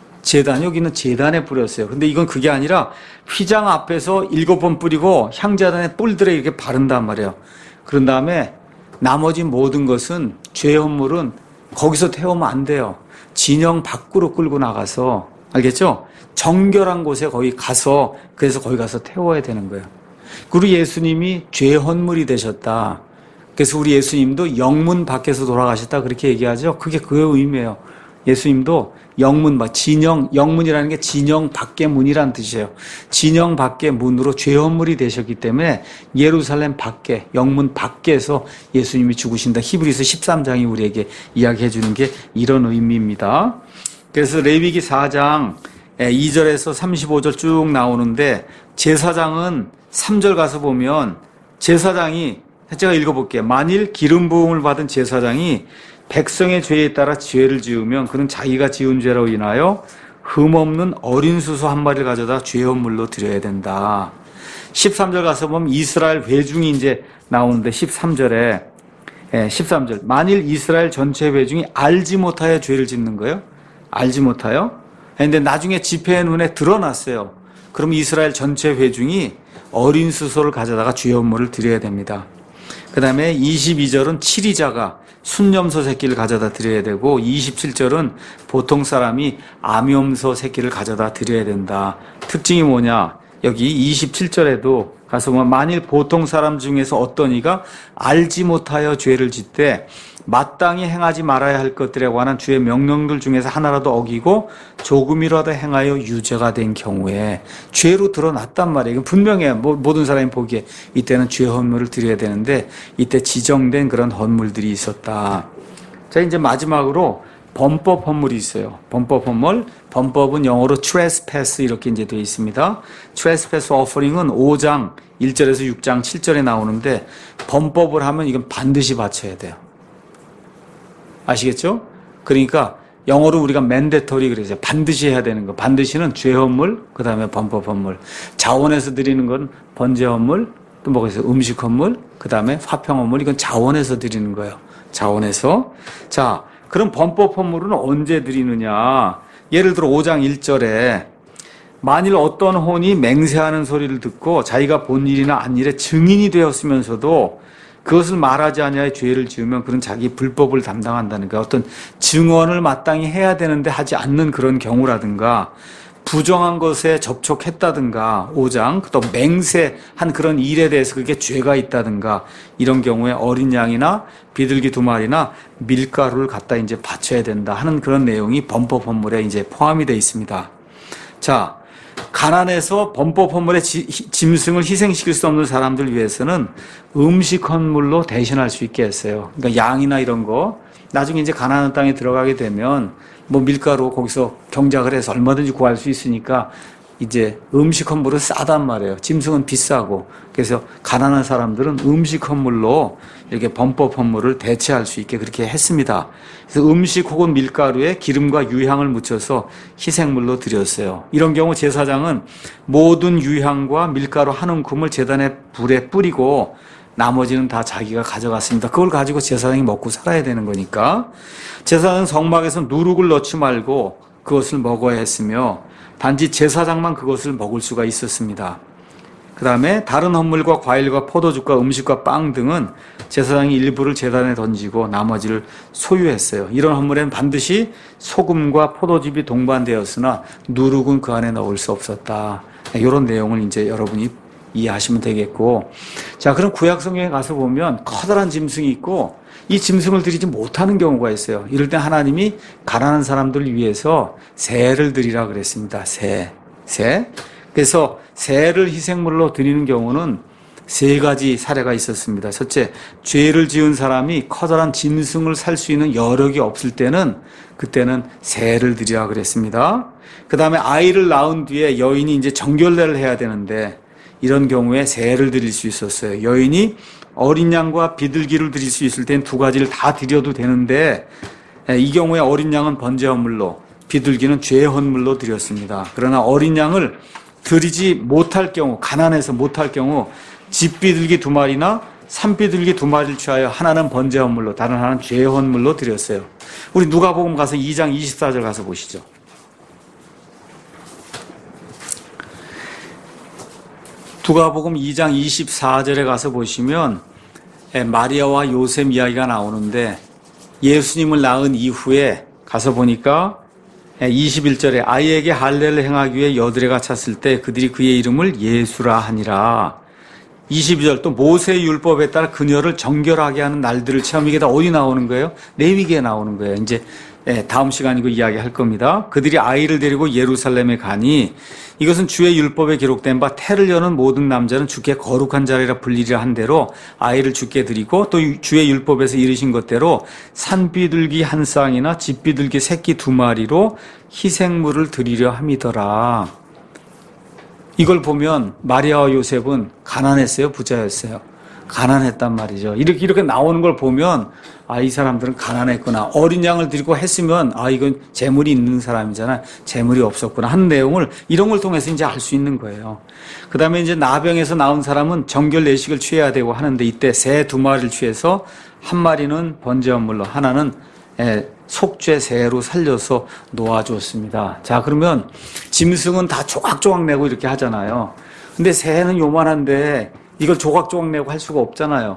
여기는 제단에 뿌렸어요. 근데 이건 그게 아니라 휘장 앞에서 7번 뿌리고 향제단에 뿔들에 이렇게 바른단 말이에요. 그런 다음에 나머지 모든 것은 죄 헌물은 거기서 태우면 안 돼요. 진영 밖으로 끌고 나가서, 알겠죠? 정결한 곳에 거기 가서, 그래서 거기 가서 태워야 되는 거예요. 그리고 예수님이 죄 헌물이 되셨다. 그래서 우리 예수님도 영문 밖에서 돌아가셨다. 그렇게 얘기하죠. 그게 그 의미예요. 예수님도 영문이라는 게 진영 밖의 문이라는 뜻이에요. 진영 밖의 문으로 죄 헌물이 되셨기 때문에 예루살렘 밖에, 영문 밖에서 예수님이 죽으신다. 히브리서 13장이 우리에게 이야기해 주는 게 이런 의미입니다. 그래서 레위기 4장 2절에서 35절 쭉 나오는데 제사장은 3절 가서 보면 제사장이 제가 읽어볼게요. 만일 기름 부음을 받은 제사장이 백성의 죄에 따라 죄를 지으면 그는 자기가 지은 죄로 인하여 흠없는 어린 수소 한 마리를 가져다 죄 헌물로 드려야 된다. 13절 가서 보면 이스라엘 회중이 이제 나오는데 13절에 13절 만일 이스라엘 전체 회중이 알지 못하여 죄를 짓는 거예요. 알지 못하여. 그런데 나중에 집회의 눈에 드러났어요. 그럼 이스라엘 전체 회중이 어린 수소를 가져다가 죄 헌물을 드려야 됩니다. 그 다음에 22절은 치리자가 순염소 새끼를 가져다 드려야 되고 27절은 보통 사람이 암염소 새끼를 가져다 드려야 된다. 특징이 뭐냐? 여기 27절에도 가서 보면 만일 보통 사람 중에서 어떤 이가 알지 못하여 죄를 짓되 마땅히 행하지 말아야 할 것들에 관한 주의 명령들 중에서 하나라도 어기고 조금이라도 행하여 유죄가 된 경우에 죄로 드러났단 말이에요. 이건 분명해요. 모든 사람이 보기에 이때는 죄 헌물을 드려야 되는데 이때 지정된 그런 헌물들이 있었다. 자, 이제 마지막으로 범법 헌물이 있어요. 범법 헌물. 범법은 영어로 trespass 이렇게 이제 되어 있습니다. trespass offering은 5장 1절에서 6장 7절에 나오는데 범법을 하면 이건 반드시 바쳐야 돼요. 아시겠죠? 그러니까 영어로 우리가 mandatory 그러죠. 반드시 해야 되는 거. 반드시는 죄 헌물, 그 다음에 범법 헌물. 자원에서 드리는 건 번제 헌물, 또 뭐가 있어요? 음식 헌물, 그 다음에 화평 헌물. 이건 자원에서 드리는 거예요. 자원에서. 자, 그럼 범법 헌물은 언제 드리느냐? 예를 들어 5장 1절에 만일 어떤 혼이 맹세하는 소리를 듣고 자기가 본 일이나 한 일에 증인이 되었으면서도 그것을 말하지 아니하여 죄를 지으면 그는 자기 불법을 담당한다는 거야. 어떤 증언을 마땅히 해야 되는데 하지 않는 그런 경우라든가 부정한 것에 접촉했다든가 5장 또 맹세한 그런 일에 대해서 그게 죄가 있다든가 이런 경우에 어린 양이나 비둘기 2마리나 밀가루를 갖다 이제 바쳐야 된다 하는 그런 내용이 범법 헌물에 이제 포함이 되어 있습니다. 자, 가난해서 범법 헌물의 짐승을 희생시킬 수 없는 사람들 위해서는 음식 헌물로 대신할 수 있게 했어요. 그러니까 양이나 이런 거 나중에 이제 가나안 땅에 들어가게 되면 뭐 밀가루 거기서 경작을 해서 얼마든지 구할 수 있으니까 이제 음식 헌물은 싸단 말이에요. 짐승은 비싸고. 그래서 가난한 사람들은 음식 헌물로 이렇게 범법 헌물을 대체할 수 있게 그렇게 했습니다. 그래서 음식 혹은 밀가루에 기름과 유향을 묻혀서 희생물로 드렸어요. 이런 경우 제사장은 모든 유향과 밀가루 한 움큼을 제단의 불에 뿌리고 나머지는 다 자기가 가져갔습니다. 그걸 가지고 제사장이 먹고 살아야 되는 거니까. 제사장은 성막에서 누룩을 넣지 말고 그것을 먹어야 했으며 단지 제사장만 그것을 먹을 수가 있었습니다. 그 다음에 다른 헌물과 과일과 포도주과 음식과 빵 등은 제사장이 일부를 제단에 던지고 나머지를 소유했어요. 이런 헌물에는 반드시 소금과 포도즙이 동반되었으나 누룩은 그 안에 넣을 수 없었다. 이런 내용을 이제 여러분이 이해하시면 되겠고. 자, 그럼 구약 성경에 가서 보면 커다란 짐승이 있고 이 짐승을 드리지 못하는 경우가 있어요. 이럴 때 하나님이 가난한 사람들을 위해서 새를 드리라 그랬습니다. 새. 그래서 새를 희생물로 드리는 경우는 3가지 사례가 있었습니다. 첫째, 죄를 지은 사람이 커다란 짐승을 살 수 있는 여력이 없을 때는 그때는 새를 드리라 그랬습니다. 그 다음에 아이를 낳은 뒤에 여인이 이제 정결례를 해야 되는데 이런 경우에 새를 드릴 수 있었어요. 여인이 어린 양과 비둘기를 드릴 수 있을 땐 2가지를 다 드려도 되는데 이 경우에 어린 양은 번제 헌물로 비둘기는 죄 헌물로 드렸습니다. 그러나 어린 양을 드리지 못할 경우, 가난해서 못할 경우 집비둘기 2마리나 산비둘기 2마리를 취하여 하나는 번제 헌물로 다른 하나는 죄 헌물로 드렸어요. 우리 누가복음 가서 2장 24절 가서 보시죠. 누가복음 2장 24절에 가서 보시면 마리아와 요셉 이야기가 나오는데 예수님을 낳은 이후에 가서 보니까 21절에 아이에게 할례를 행하기 위해 여드레가 찼을 때 그들이 그의 이름을 예수라 하니라. 22절 또 모세의 율법에 따라 그녀를 정결하게 하는 날들을 체험. 이게 다 어디 나오는 거예요? 레위기에 나오는 거예요. 이제 다음 시간이고 이야기할 겁니다. 그들이 아이를 데리고 예루살렘에 가니 이것은 주의 율법에 기록된 바 태를 여는 모든 남자는 주께 거룩한 자리라 불리리라 한 대로 아이를 주께 드리고 또 주의 율법에서 이르신 것대로 산비둘기 한 쌍이나 집비둘기 새끼 2마리로 희생물을 드리려 함이더라. 이걸 보면 마리아와 요셉은 가난했어요? 부자였어요? 가난했단 말이죠. 이렇게 나오는 걸 보면 이 사람들은 가난했구나. 어린 양을 드리고 했으면 이건 재물이 있는 사람이잖아. 재물이 없었구나 하는 내용을 이런 걸 통해서 이제 알 수 있는 거예요. 그 다음에 이제 나병에서 나온 사람은 정결 내식을 취해야 되고 하는데 이때 새 2마리를 취해서 한 마리는 번제 헌물로 하나는 속죄 새로 살려서 놓아주었습니다. 자, 그러면 짐승은 다 조각조각 내고 이렇게 하잖아요. 근데 새는 요만한데 이걸 조각조각 내고 할 수가 없잖아요.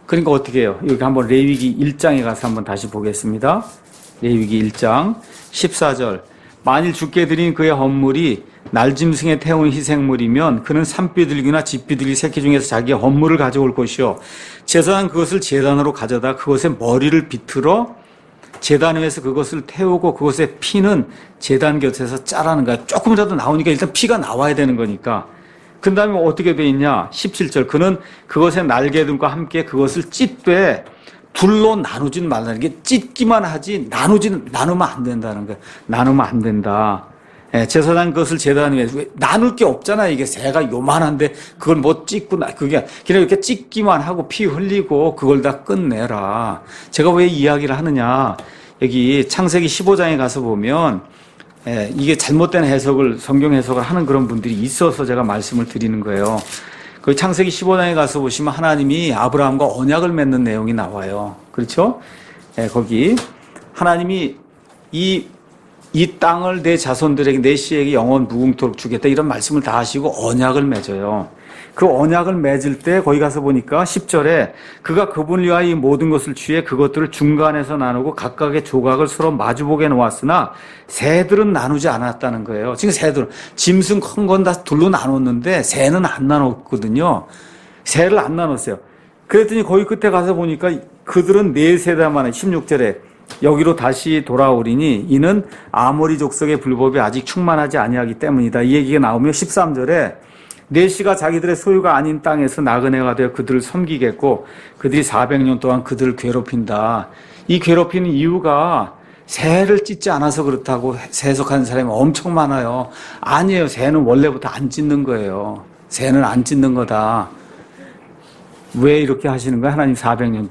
그러니까 어떻게 해요? 여기 한번 레위기 1장에 가서 한번 다시 보겠습니다. 레위기 1장 14절. 만일 주께 드린 그의 헌물이 날짐승에 태운 희생물이면 그는 산비둘기나 집비둘기 새끼 중에서 자기의 헌물을 가져올 것이요. 제사장은 그것을 제단으로 가져다 그것의 머리를 비틀어 제단 위에서 그것을 태우고 그것의 피는 제단 곁에서 짜라는 거야. 조금이라도 나오니까 일단 피가 나와야 되는 거니까. 그 다음에 어떻게 돼 있냐? 17절. 그는 그것의 날개들과 함께 그것을 찢되 둘로 나누진 말라는 게 찢기만 하지 나누면 안 된다는 거예요. 나누면 안 된다. 예, 제사장 그것을 제단 위에 나눌 게 없잖아요. 이게 새가 요만한데 그걸 뭐 찢고 그게 그냥 이렇게 찢기만 하고 피 흘리고 그걸 다 끝내라. 제가 왜 이야기를 하느냐? 여기 창세기 15장에 가서 보면 예, 이게 잘못된 해석을 성경 해석을 하는 그런 분들이 있어서 제가 말씀을 드리는 거예요. 그 창세기 15장에 가서 보시면 하나님이 아브라함과 언약을 맺는 내용이 나와요. 그렇죠? 예, 거기 하나님이 이 땅을 내 자손들에게 내 씨에게 영원 무궁토록 주겠다 이런 말씀을 다 하시고 언약을 맺어요. 그 언약을 맺을 때 거기 가서 보니까 10절에 그가 그분을 위하여 이 모든 것을 취해 그것들을 중간에서 나누고 각각의 조각을 서로 마주보게 놓았으나 새들은 나누지 않았다는 거예요. 지금 새들은 짐승 큰 건 다 둘로 나눴는데 새는 안 나눴거든요. 새를 안 나눴어요. 그랬더니 거기 끝에 가서 보니까 그들은 네 세대만에 16절에 여기로 다시 돌아오리니 이는 아모리 족속의 불법이 아직 충만하지 아니하기 때문이다. 이 얘기가 나오며 13절에 네 씨가 자기들의 소유가 아닌 땅에서 나그네가 되어 그들을 섬기겠고 그들이 400년 동안 그들을 괴롭힌다. 이 괴롭히는 이유가 새를 찢지 않아서 그렇다고 해석하는 사람이 엄청 많아요. 아니에요. 새는 원래부터 안 찢는 거예요. 새는 안 찢는 거다. 왜 이렇게 하시는 거예요? 하나님 400년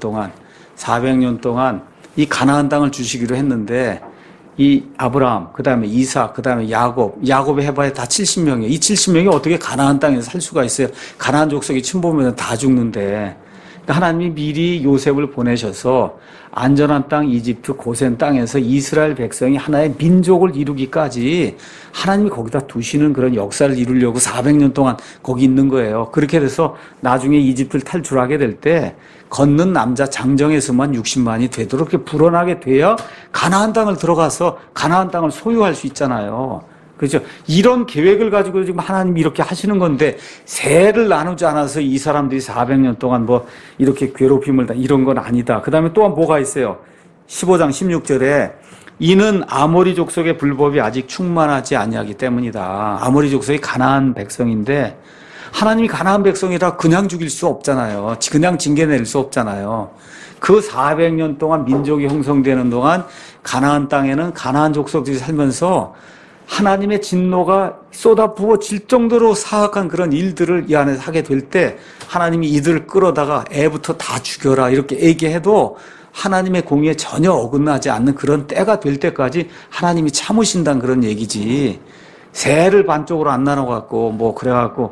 동안 이 가나안 땅을 주시기로 했는데 이 아브라함, 그 다음에 이삭, 그 다음에 야곱이 해봐야 다 70명이에요. 이 70명이 어떻게 가나안 땅에서 살 수가 있어요? 가나안 족속이 침범하면 다 죽는데. 그러니까 하나님이 미리 요셉을 보내셔서 안전한 땅 이집트 고센 땅에서 이스라엘 백성이 하나의 민족을 이루기까지 하나님이 거기다 두시는 그런 역사를 이루려고 400년 동안 거기 있는 거예요. 그렇게 돼서 나중에 이집트를 탈출하게 될 때 걷는 남자 장정에서만 60만이 되도록 이렇게 불어나게 돼야 가나안 땅을 들어가서 가나안 땅을 소유할 수 있잖아요. 그렇죠? 이런 계획을 가지고 지금 하나님이 이렇게 하시는 건데 새를 나누지 않아서 이 사람들이 400년 동안 뭐 이렇게 괴롭힘을 다 이런 건 아니다. 그 다음에 또한 뭐가 있어요? 15장 16절에 이는 아모리 족속의 불법이 아직 충만하지 아니하기 때문이다. 아모리 족속이 가나안 백성인데 하나님이 가나안 백성이라 그냥 죽일 수 없잖아요. 그냥 징계 내릴 수 없잖아요. 그 400년 동안 민족이 형성되는 동안 가나안 땅에는 가나안 족속들이 살면서 하나님의 진노가 쏟아부어질 정도로 사악한 그런 일들을 이 안에서 하게 될 때 하나님이 이들을 끌어다가 애부터 다 죽여라 이렇게 얘기해도 하나님의 공의에 전혀 어긋나지 않는 그런 때가 될 때까지 하나님이 참으신다는 그런 얘기지. 새를 반쪽으로 안 나눠갖고 뭐 그래갖고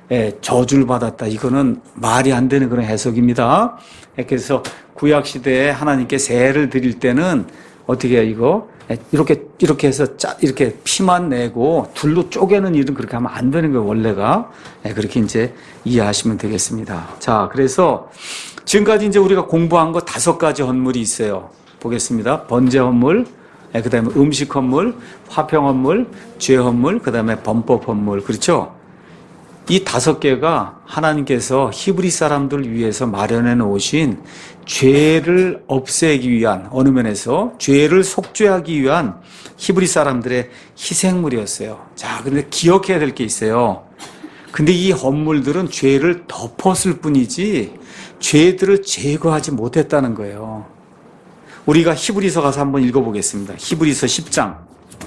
저주를 받았다. 이거는 말이 안 되는 그런 해석입니다. 그래서 구약시대에 하나님께 새를 드릴 때는 어떻게 해요, 이거? 이렇게 해서 이렇게 피만 내고 둘로 쪼개는 일은 그렇게 하면 안 되는 거예요, 원래가. 그렇게 이제 이해하시면 되겠습니다. 자, 그래서 지금까지 이제 우리가 공부한 거 5가지 헌물이 있어요. 보겠습니다. 번제 헌물, 그 다음에 음식 헌물, 화평 헌물, 죄 헌물, 그 다음에 범법 헌물. 그렇죠? 이 5개가 하나님께서 히브리 사람들을 위해서 마련해 놓으신 죄를 없애기 위한, 어느 면에서 죄를 속죄하기 위한 히브리 사람들의 희생물이었어요. 자, 근데 기억해야 될 게 있어요. 근데 이 헌물들은 죄를 덮었을 뿐이지 죄들을 제거하지 못했다는 거예요. 우리가 히브리서 가서 한번 읽어보겠습니다. 히브리서 10장.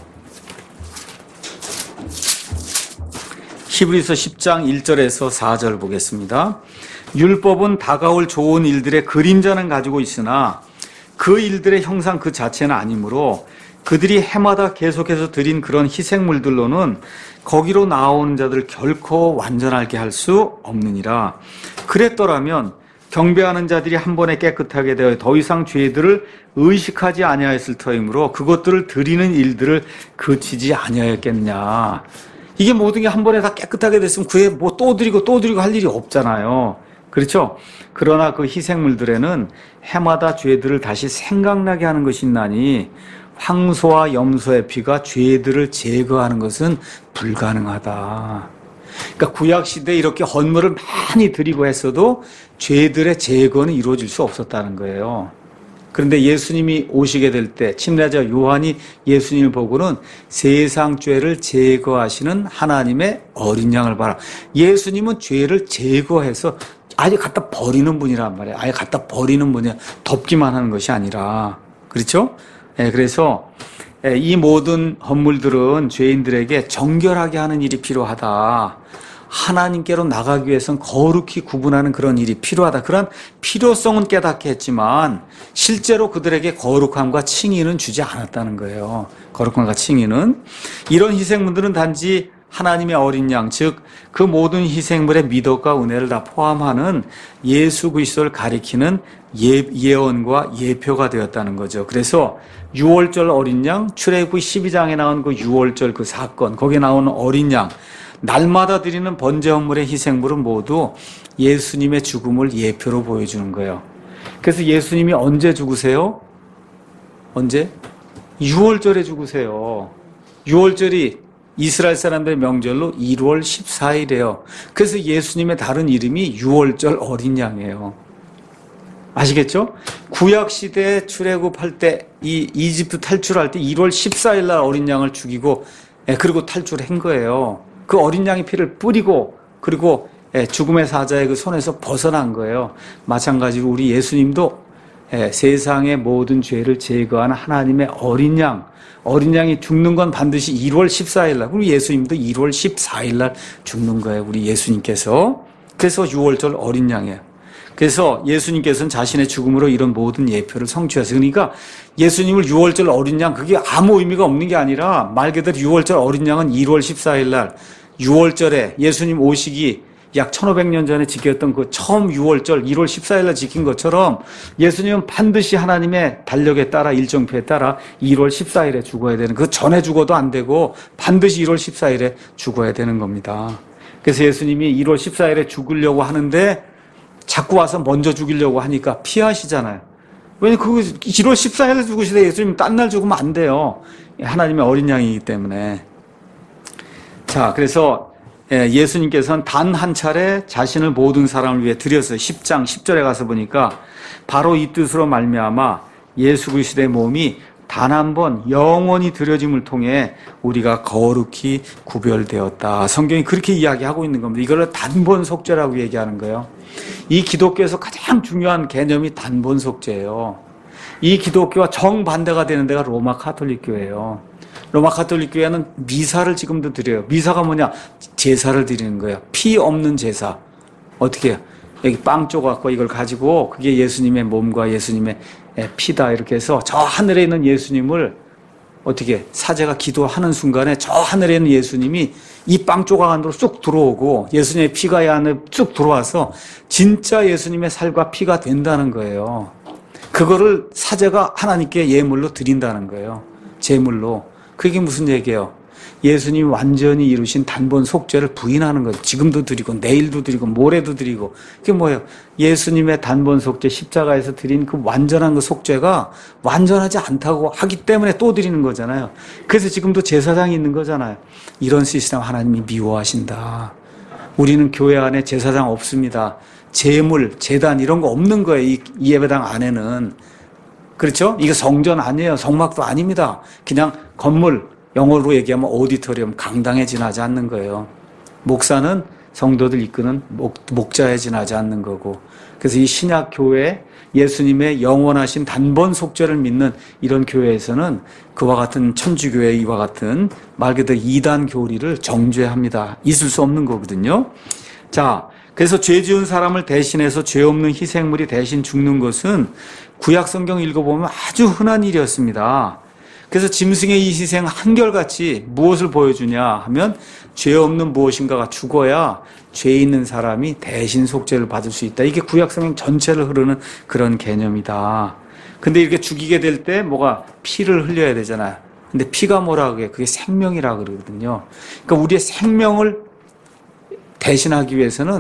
히브리서 10장 1절에서 4절 보겠습니다. 율법은 다가올 좋은 일들의 그림자는 가지고 있으나 그 일들의 형상 그 자체는 아니므로 그들이 해마다 계속해서 드린 그런 희생물들로는 거기로 나오는 자들 결코 완전하게 할 수 없느니라. 그랬더라면 경배하는 자들이 한 번에 깨끗하게 되어 더 이상 죄들을 의식하지 아니하였을 터이므로 그것들을 드리는 일들을 그치지 아니하였겠느냐. 이게 모든 게 한 번에 다 깨끗하게 됐으면 그에 뭐 또 드리고 할 일이 없잖아요. 그렇죠? 그러나 그 희생물들에는 해마다 죄들을 다시 생각나게 하는 것이 있나니 황소와 염소의 피가 죄들을 제거하는 것은 불가능하다. 그러니까 구약 시대에 이렇게 헌물을 많이 드리고 했어도 죄들의 제거는 이루어질 수 없었다는 거예요. 그런데 예수님이 오시게 될 때 침례자 요한이 예수님을 보고는 세상 죄를 제거하시는 하나님의 어린 양을 봐라. 예수님은 죄를 제거해서 아예 갖다 버리는 분이란 말이에요. 아예 갖다 버리는 분이야. 덮기만 하는 것이 아니라. 그렇죠? 그래서 이 모든 헌물들은 죄인들에게 정결하게 하는 일이 필요하다. 하나님께로 나가기 위해서는 거룩히 구분하는 그런 일이 필요하다. 그런 필요성은 깨닫게 했지만 실제로 그들에게 거룩함과 칭의는 주지 않았다는 거예요. 거룩함과 칭의는. 이런 희생물들은 단지 하나님의 어린 양, 즉 그 모든 희생물의 미덕과 은혜를 다 포함하는 예수 그리스도를 가리키는 예언과 예표가 되었다는 거죠. 그래서 6월절 어린 양, 출애굽기 12장에 나온 그 6월절 그 사건, 거기에 나오는 어린 양, 날마다 드리는 번제 헌물의 희생물은 모두 예수님의 죽음을 예표로 보여주는 거예요. 그래서 예수님이 언제 죽으세요? 언제? 6월절에 죽으세요. 6월절이 이스라엘 사람들의 명절로 1월 14일이에요. 그래서 예수님의 다른 이름이 6월절 어린 양이에요. 아시겠죠? 구약 시대에 출애굽할 때 이 이집트 탈출할 때 1월 14일 날 어린 양을 죽이고 그리고 탈출한 거예요. 그 어린 양의 피를 뿌리고 그리고 죽음의 사자의 그 손에서 벗어난 거예요. 마찬가지로 우리 예수님도 세상의 모든 죄를 제거하는 하나님의 어린 양, 어린 양이 죽는 건 반드시 1월 14일 날, 우리 예수님도 1월 14일 날 죽는 거예요. 우리 예수님께서. 그래서 6월절 어린 양이에요. 그래서 예수님께서는 자신의 죽음으로 이런 모든 예표를 성취하세요. 그러니까 예수님을 6월절 어린 양, 그게 아무 의미가 없는 게 아니라 말 그대로 6월절 어린 양은 1월 14일 날 6월절에 예수님 오시기 약 1500년 전에 지켰던 그 처음 6월절 1월 14일 날 지킨 것처럼 예수님은 반드시 하나님의 달력에 따라 일정표에 따라 1월 14일에 죽어야 되는, 그 전에 죽어도 안 되고 반드시 1월 14일에 죽어야 되는 겁니다. 그래서 예수님이 1월 14일에 죽으려고 하는데 자꾸 와서 먼저 죽이려고 하니까 피하시잖아요. 왜냐면 그 1월 14일에 죽으시되 예수님 딴 날 죽으면 안 돼요. 하나님의 어린 양이기 때문에. 자, 그래서 예수님께서는 단 한 차례 자신을 모든 사람을 위해 드렸어요. 10장 10절에 가서 보니까 바로 이 뜻으로 말미암아 예수 그리스도의 몸이 단 한 번 영원히 드려짐을 통해 우리가 거룩히 구별되었다. 성경이 그렇게 이야기하고 있는 겁니다. 이걸 단번 속죄라고 얘기하는 거예요. 이 기독교에서 가장 중요한 개념이 단번 속죄예요. 이 기독교와 정반대가 되는 데가 로마 가톨릭 교회예요. 로마 가톨릭 교회는 미사를 지금도 드려요. 미사가 뭐냐? 제사를 드리는 거예요. 피 없는 제사. 어떻게 해요? 여기 빵 쪼갖고 이걸 가지고 그게 예수님의 몸과 예수님의 피다 이렇게 해서 저 하늘에 있는 예수님을 어떻게 사제가 기도하는 순간에 저 하늘에 있는 예수님이 이 빵 조각 안으로 쑥 들어오고 예수님의 피가 이 안에 쑥 들어와서 진짜 예수님의 살과 피가 된다는 거예요. 그거를 사제가 하나님께 예물로 드린다는 거예요. 제물로. 그게 무슨 얘기예요? 예수님이 완전히 이루신 단번 속죄를 부인하는 거예요. 지금도 드리고 내일도 드리고 모레도 드리고. 그게 뭐예요? 예수님의 단번 속죄 십자가에서 드린 그 완전한 그 속죄가 완전하지 않다고 하기 때문에 또 드리는 거잖아요. 그래서 지금도 제사장이 있는 거잖아요. 이런 시스템 하나님이 미워하신다. 우리는 교회 안에 제사장 없습니다. 제물, 제단 이런 거 없는 거예요. 이 예배당 안에는. 그렇죠? 이게 성전 아니에요. 성막도 아닙니다. 그냥 건물, 영어로 얘기하면 오디토리움, 강당에 지나지 않는 거예요. 목사는 성도들 이끄는 목자에 지나지 않는 거고. 그래서 이 신약 교회, 예수님의 영원하신 단번 속죄를 믿는 이런 교회에서는 그와 같은 천주교회 이와 같은 말 그대로 이단 교리를 정죄합니다. 있을 수 없는 거거든요. 자, 그래서 죄 지은 사람을 대신해서 죄 없는 희생물이 대신 죽는 것은 구약 성경 읽어보면 아주 흔한 일이었습니다. 그래서 짐승의 이 희생 한결같이 무엇을 보여주냐 하면 죄 없는 무엇인가가 죽어야 죄 있는 사람이 대신 속죄를 받을 수 있다. 이게 구약 성경 전체를 흐르는 그런 개념이다. 근데 이렇게 죽이게 될 때 뭐가 피를 흘려야 되잖아요. 근데 피가 뭐라 그래요? 그게 생명이라 그러거든요. 그러니까 우리의 생명을 대신하기 위해서는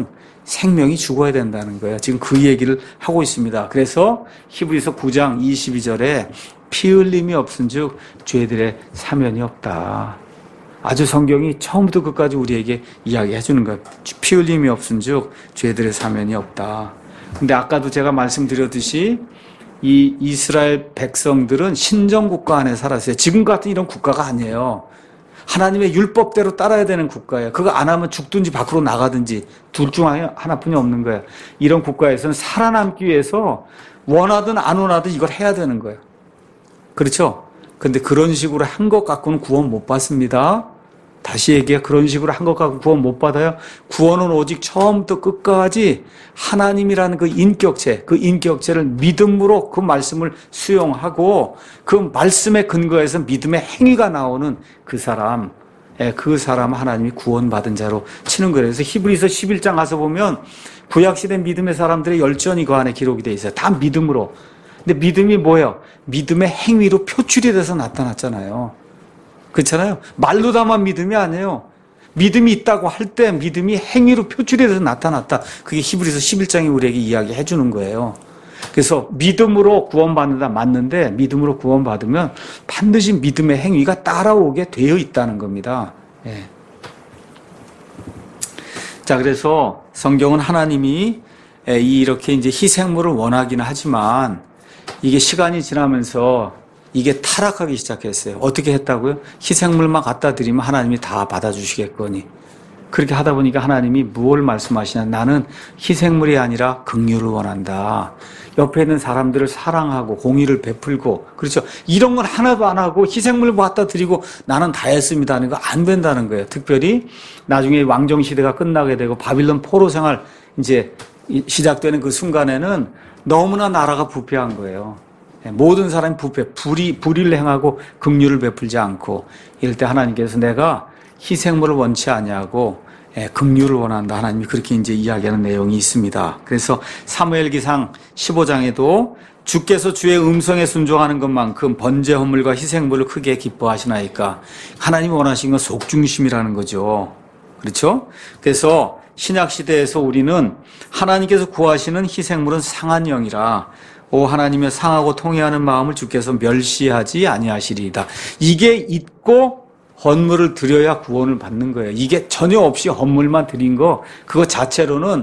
생명이 죽어야 된다는 거예요. 지금 그 얘기를 하고 있습니다. 그래서 히브리서 9장 22절에 피 흘림이 없은즉 죄들의 사면이 없다. 아주 성경이 처음부터 끝까지 우리에게 이야기해 주는 거예요. 피 흘림이 없은즉 죄들의 사면이 없다. 근데 아까도 제가 말씀드렸듯이 이 이스라엘 백성들은 신정국가 안에 살았어요. 지금 같은 이런 국가가 아니에요. 하나님의 율법대로 따라야 되는 국가예요. 그거 안 하면 죽든지 밖으로 나가든지 둘 중 하나뿐이 없는 거예요. 이런 국가에서는 살아남기 위해서 원하든 안 원하든 이걸 해야 되는 거예요. 그렇죠? 근데 그런 식으로 한 것 갖고는 구원 못 받습니다. 다시 얘기해. 그런 식으로 한 것 갖고 구원 못 받아요. 구원은 오직 처음부터 끝까지 하나님이라는 그 인격체, 그 인격체를 믿음으로 그 말씀을 수용하고 그 말씀에 근거해서 믿음의 행위가 나오는 그 사람 하나님이 구원받은 자로 치는 거예요. 그래서 히브리서 11장 가서 보면 구약시대 믿음의 사람들의 열전이 그 안에 기록이 돼 있어요. 다 믿음으로. 근데 믿음이 뭐예요? 믿음의 행위로 표출이 돼서 나타났잖아요. 그렇잖아요. 말로 다만 믿음이 아니에요. 믿음이 있다고 할 때 믿음이 행위로 표출이 돼서 나타났다. 그게 히브리서 11장이 우리에게 이야기해 주는 거예요. 그래서 믿음으로 구원받는다 맞는데 믿음으로 구원받으면 반드시 믿음의 행위가 따라오게 되어 있다는 겁니다. 예. 자, 그래서 성경은 하나님이 이렇게 이제 희생물을 원하기는 하지만 이게 시간이 지나면서 이게 타락하기 시작했어요. 어떻게 했다고요? 희생물만 갖다 드리면 하나님이 다 받아주시겠거니. 그렇게 하다 보니까 하나님이 무엇을 말씀하시냐. 나는 희생물이 아니라 긍휼을 원한다. 옆에 있는 사람들을 사랑하고 공의를 베풀고, 그렇죠. 이런 건 하나도 안 하고 희생물 갖다 드리고 나는 다 했습니다 하는 거 안 된다는 거예요. 특별히 나중에 왕정 시대가 끝나게 되고 바빌론 포로 생활 이제 시작되는 그 순간에는 너무나 나라가 부패한 거예요. 모든 사람이 불의를 행하고 긍휼을 베풀지 않고 이럴 때 하나님께서 내가 희생물을 원치 아니하고 긍휼을 원한다. 하나님이 그렇게 이제 이야기하는 내용이 있습니다. 그래서 사무엘기상 15장에도 주께서 주의 음성에 순종하는 것만큼 번제 헌물과 희생물을 크게 기뻐하시나이까. 하나님이 원하시는 건 속중심이라는 거죠. 그렇죠? 그래서 신약 시대에서 우리는 하나님께서 구하시는 희생물은 상한 영이라 오 하나님의 상하고 통회하는 마음을 주께서 멸시하지 아니하시리이다. 이게 있고 헌물을 드려야 구원을 받는 거예요. 이게 전혀 없이 헌물만 드린 거 그거 자체로는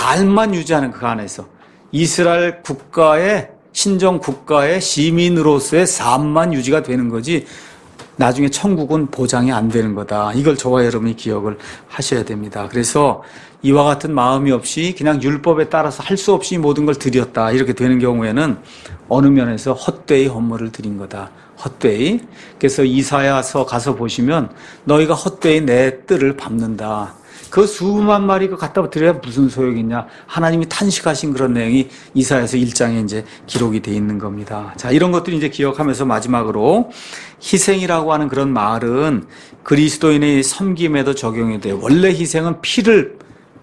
삶만 유지하는 그 안에서 이스라엘 국가의 신정 국가의 시민으로서의 삶만 유지가 되는 거지 나중에 천국은 보장이 안 되는 거다. 이걸 저와 여러분이 기억을 하셔야 됩니다. 그래서 이와 같은 마음이 없이 그냥 율법에 따라서 할 수 없이 모든 걸 드렸다. 이렇게 되는 경우에는 어느 면에서 헛되이 헌물을 드린 거다. 헛되이. 그래서 이사야서 가서 보시면 너희가 헛되이 내 뜰을 밟는다. 그 수만 마리 그 갖다 드려야 무슨 소용이냐. 하나님이 탄식하신 그런 내용이 이사야서 1장에 이제 기록이 돼 있는 겁니다. 자, 이런 것들 이제 기억하면서 마지막으로 희생이라고 하는 그런 말은 그리스도인의 섬김에도 적용이 돼요. 원래 희생은 피를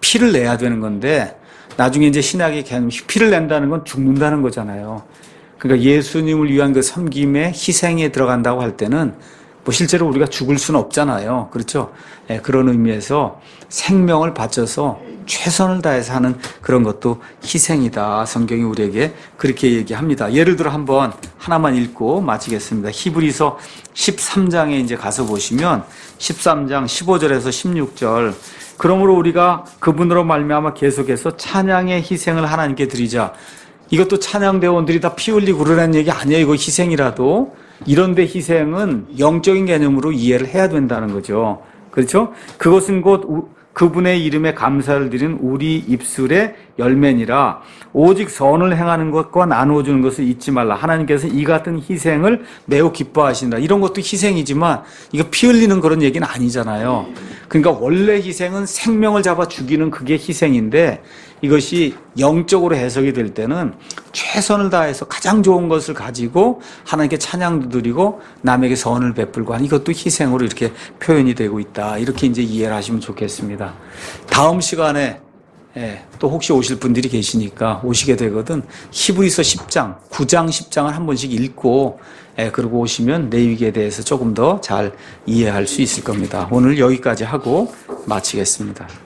내야 되는 건데 나중에 이제 신약의 개념 피를 낸다는 건 죽는다는 거잖아요. 그러니까 예수님을 위한 그 섬김의 희생에 들어간다고 할 때는 뭐 실제로 우리가 죽을 수는 없잖아요. 그렇죠? 예, 그런 의미에서 생명을 바쳐서 최선을 다해서 하는 그런 것도 희생이다. 성경이 우리에게 그렇게 얘기합니다. 예를 들어 한번 하나만 읽고 마치겠습니다. 히브리서 13장에 이제 가서 보시면 13장 15절에서 16절 그러므로 우리가 그분으로 말미암아 계속해서 찬양의 희생을 하나님께 드리자. 이것도 찬양대원들이 다 피 흘리고 그러라는 얘기 아니에요. 이거 희생이라도. 이런데 희생은 영적인 개념으로 이해를 해야 된다는 거죠. 그렇죠? 그것은 곧 그분의 이름에 감사를 드리는 우리 입술의 열매니라. 오직 선을 행하는 것과 나누어주는 것을 잊지 말라. 하나님께서 이 같은 희생을 매우 기뻐하신다. 이런 것도 희생이지만 이거 피 흘리는 그런 얘기는 아니잖아요. 그러니까 원래 희생은 생명을 잡아 죽이는 그게 희생인데 이것이 영적으로 해석이 될 때는 최선을 다해서 가장 좋은 것을 가지고 하나님께 찬양도 드리고 남에게 선을 베풀고 하는 이것도 희생으로 이렇게 표현이 되고 있다. 이렇게 이제 이해를 하시면 좋겠습니다. 다음 시간에 또 혹시 오실 분들이 계시니까 오시게 되거든 히브리서 10장, 9장, 10장을 한 번씩 읽고 그러고 오시면 레위기에 대해서 조금 더 잘 이해할 수 있을 겁니다. 오늘 여기까지 하고 마치겠습니다.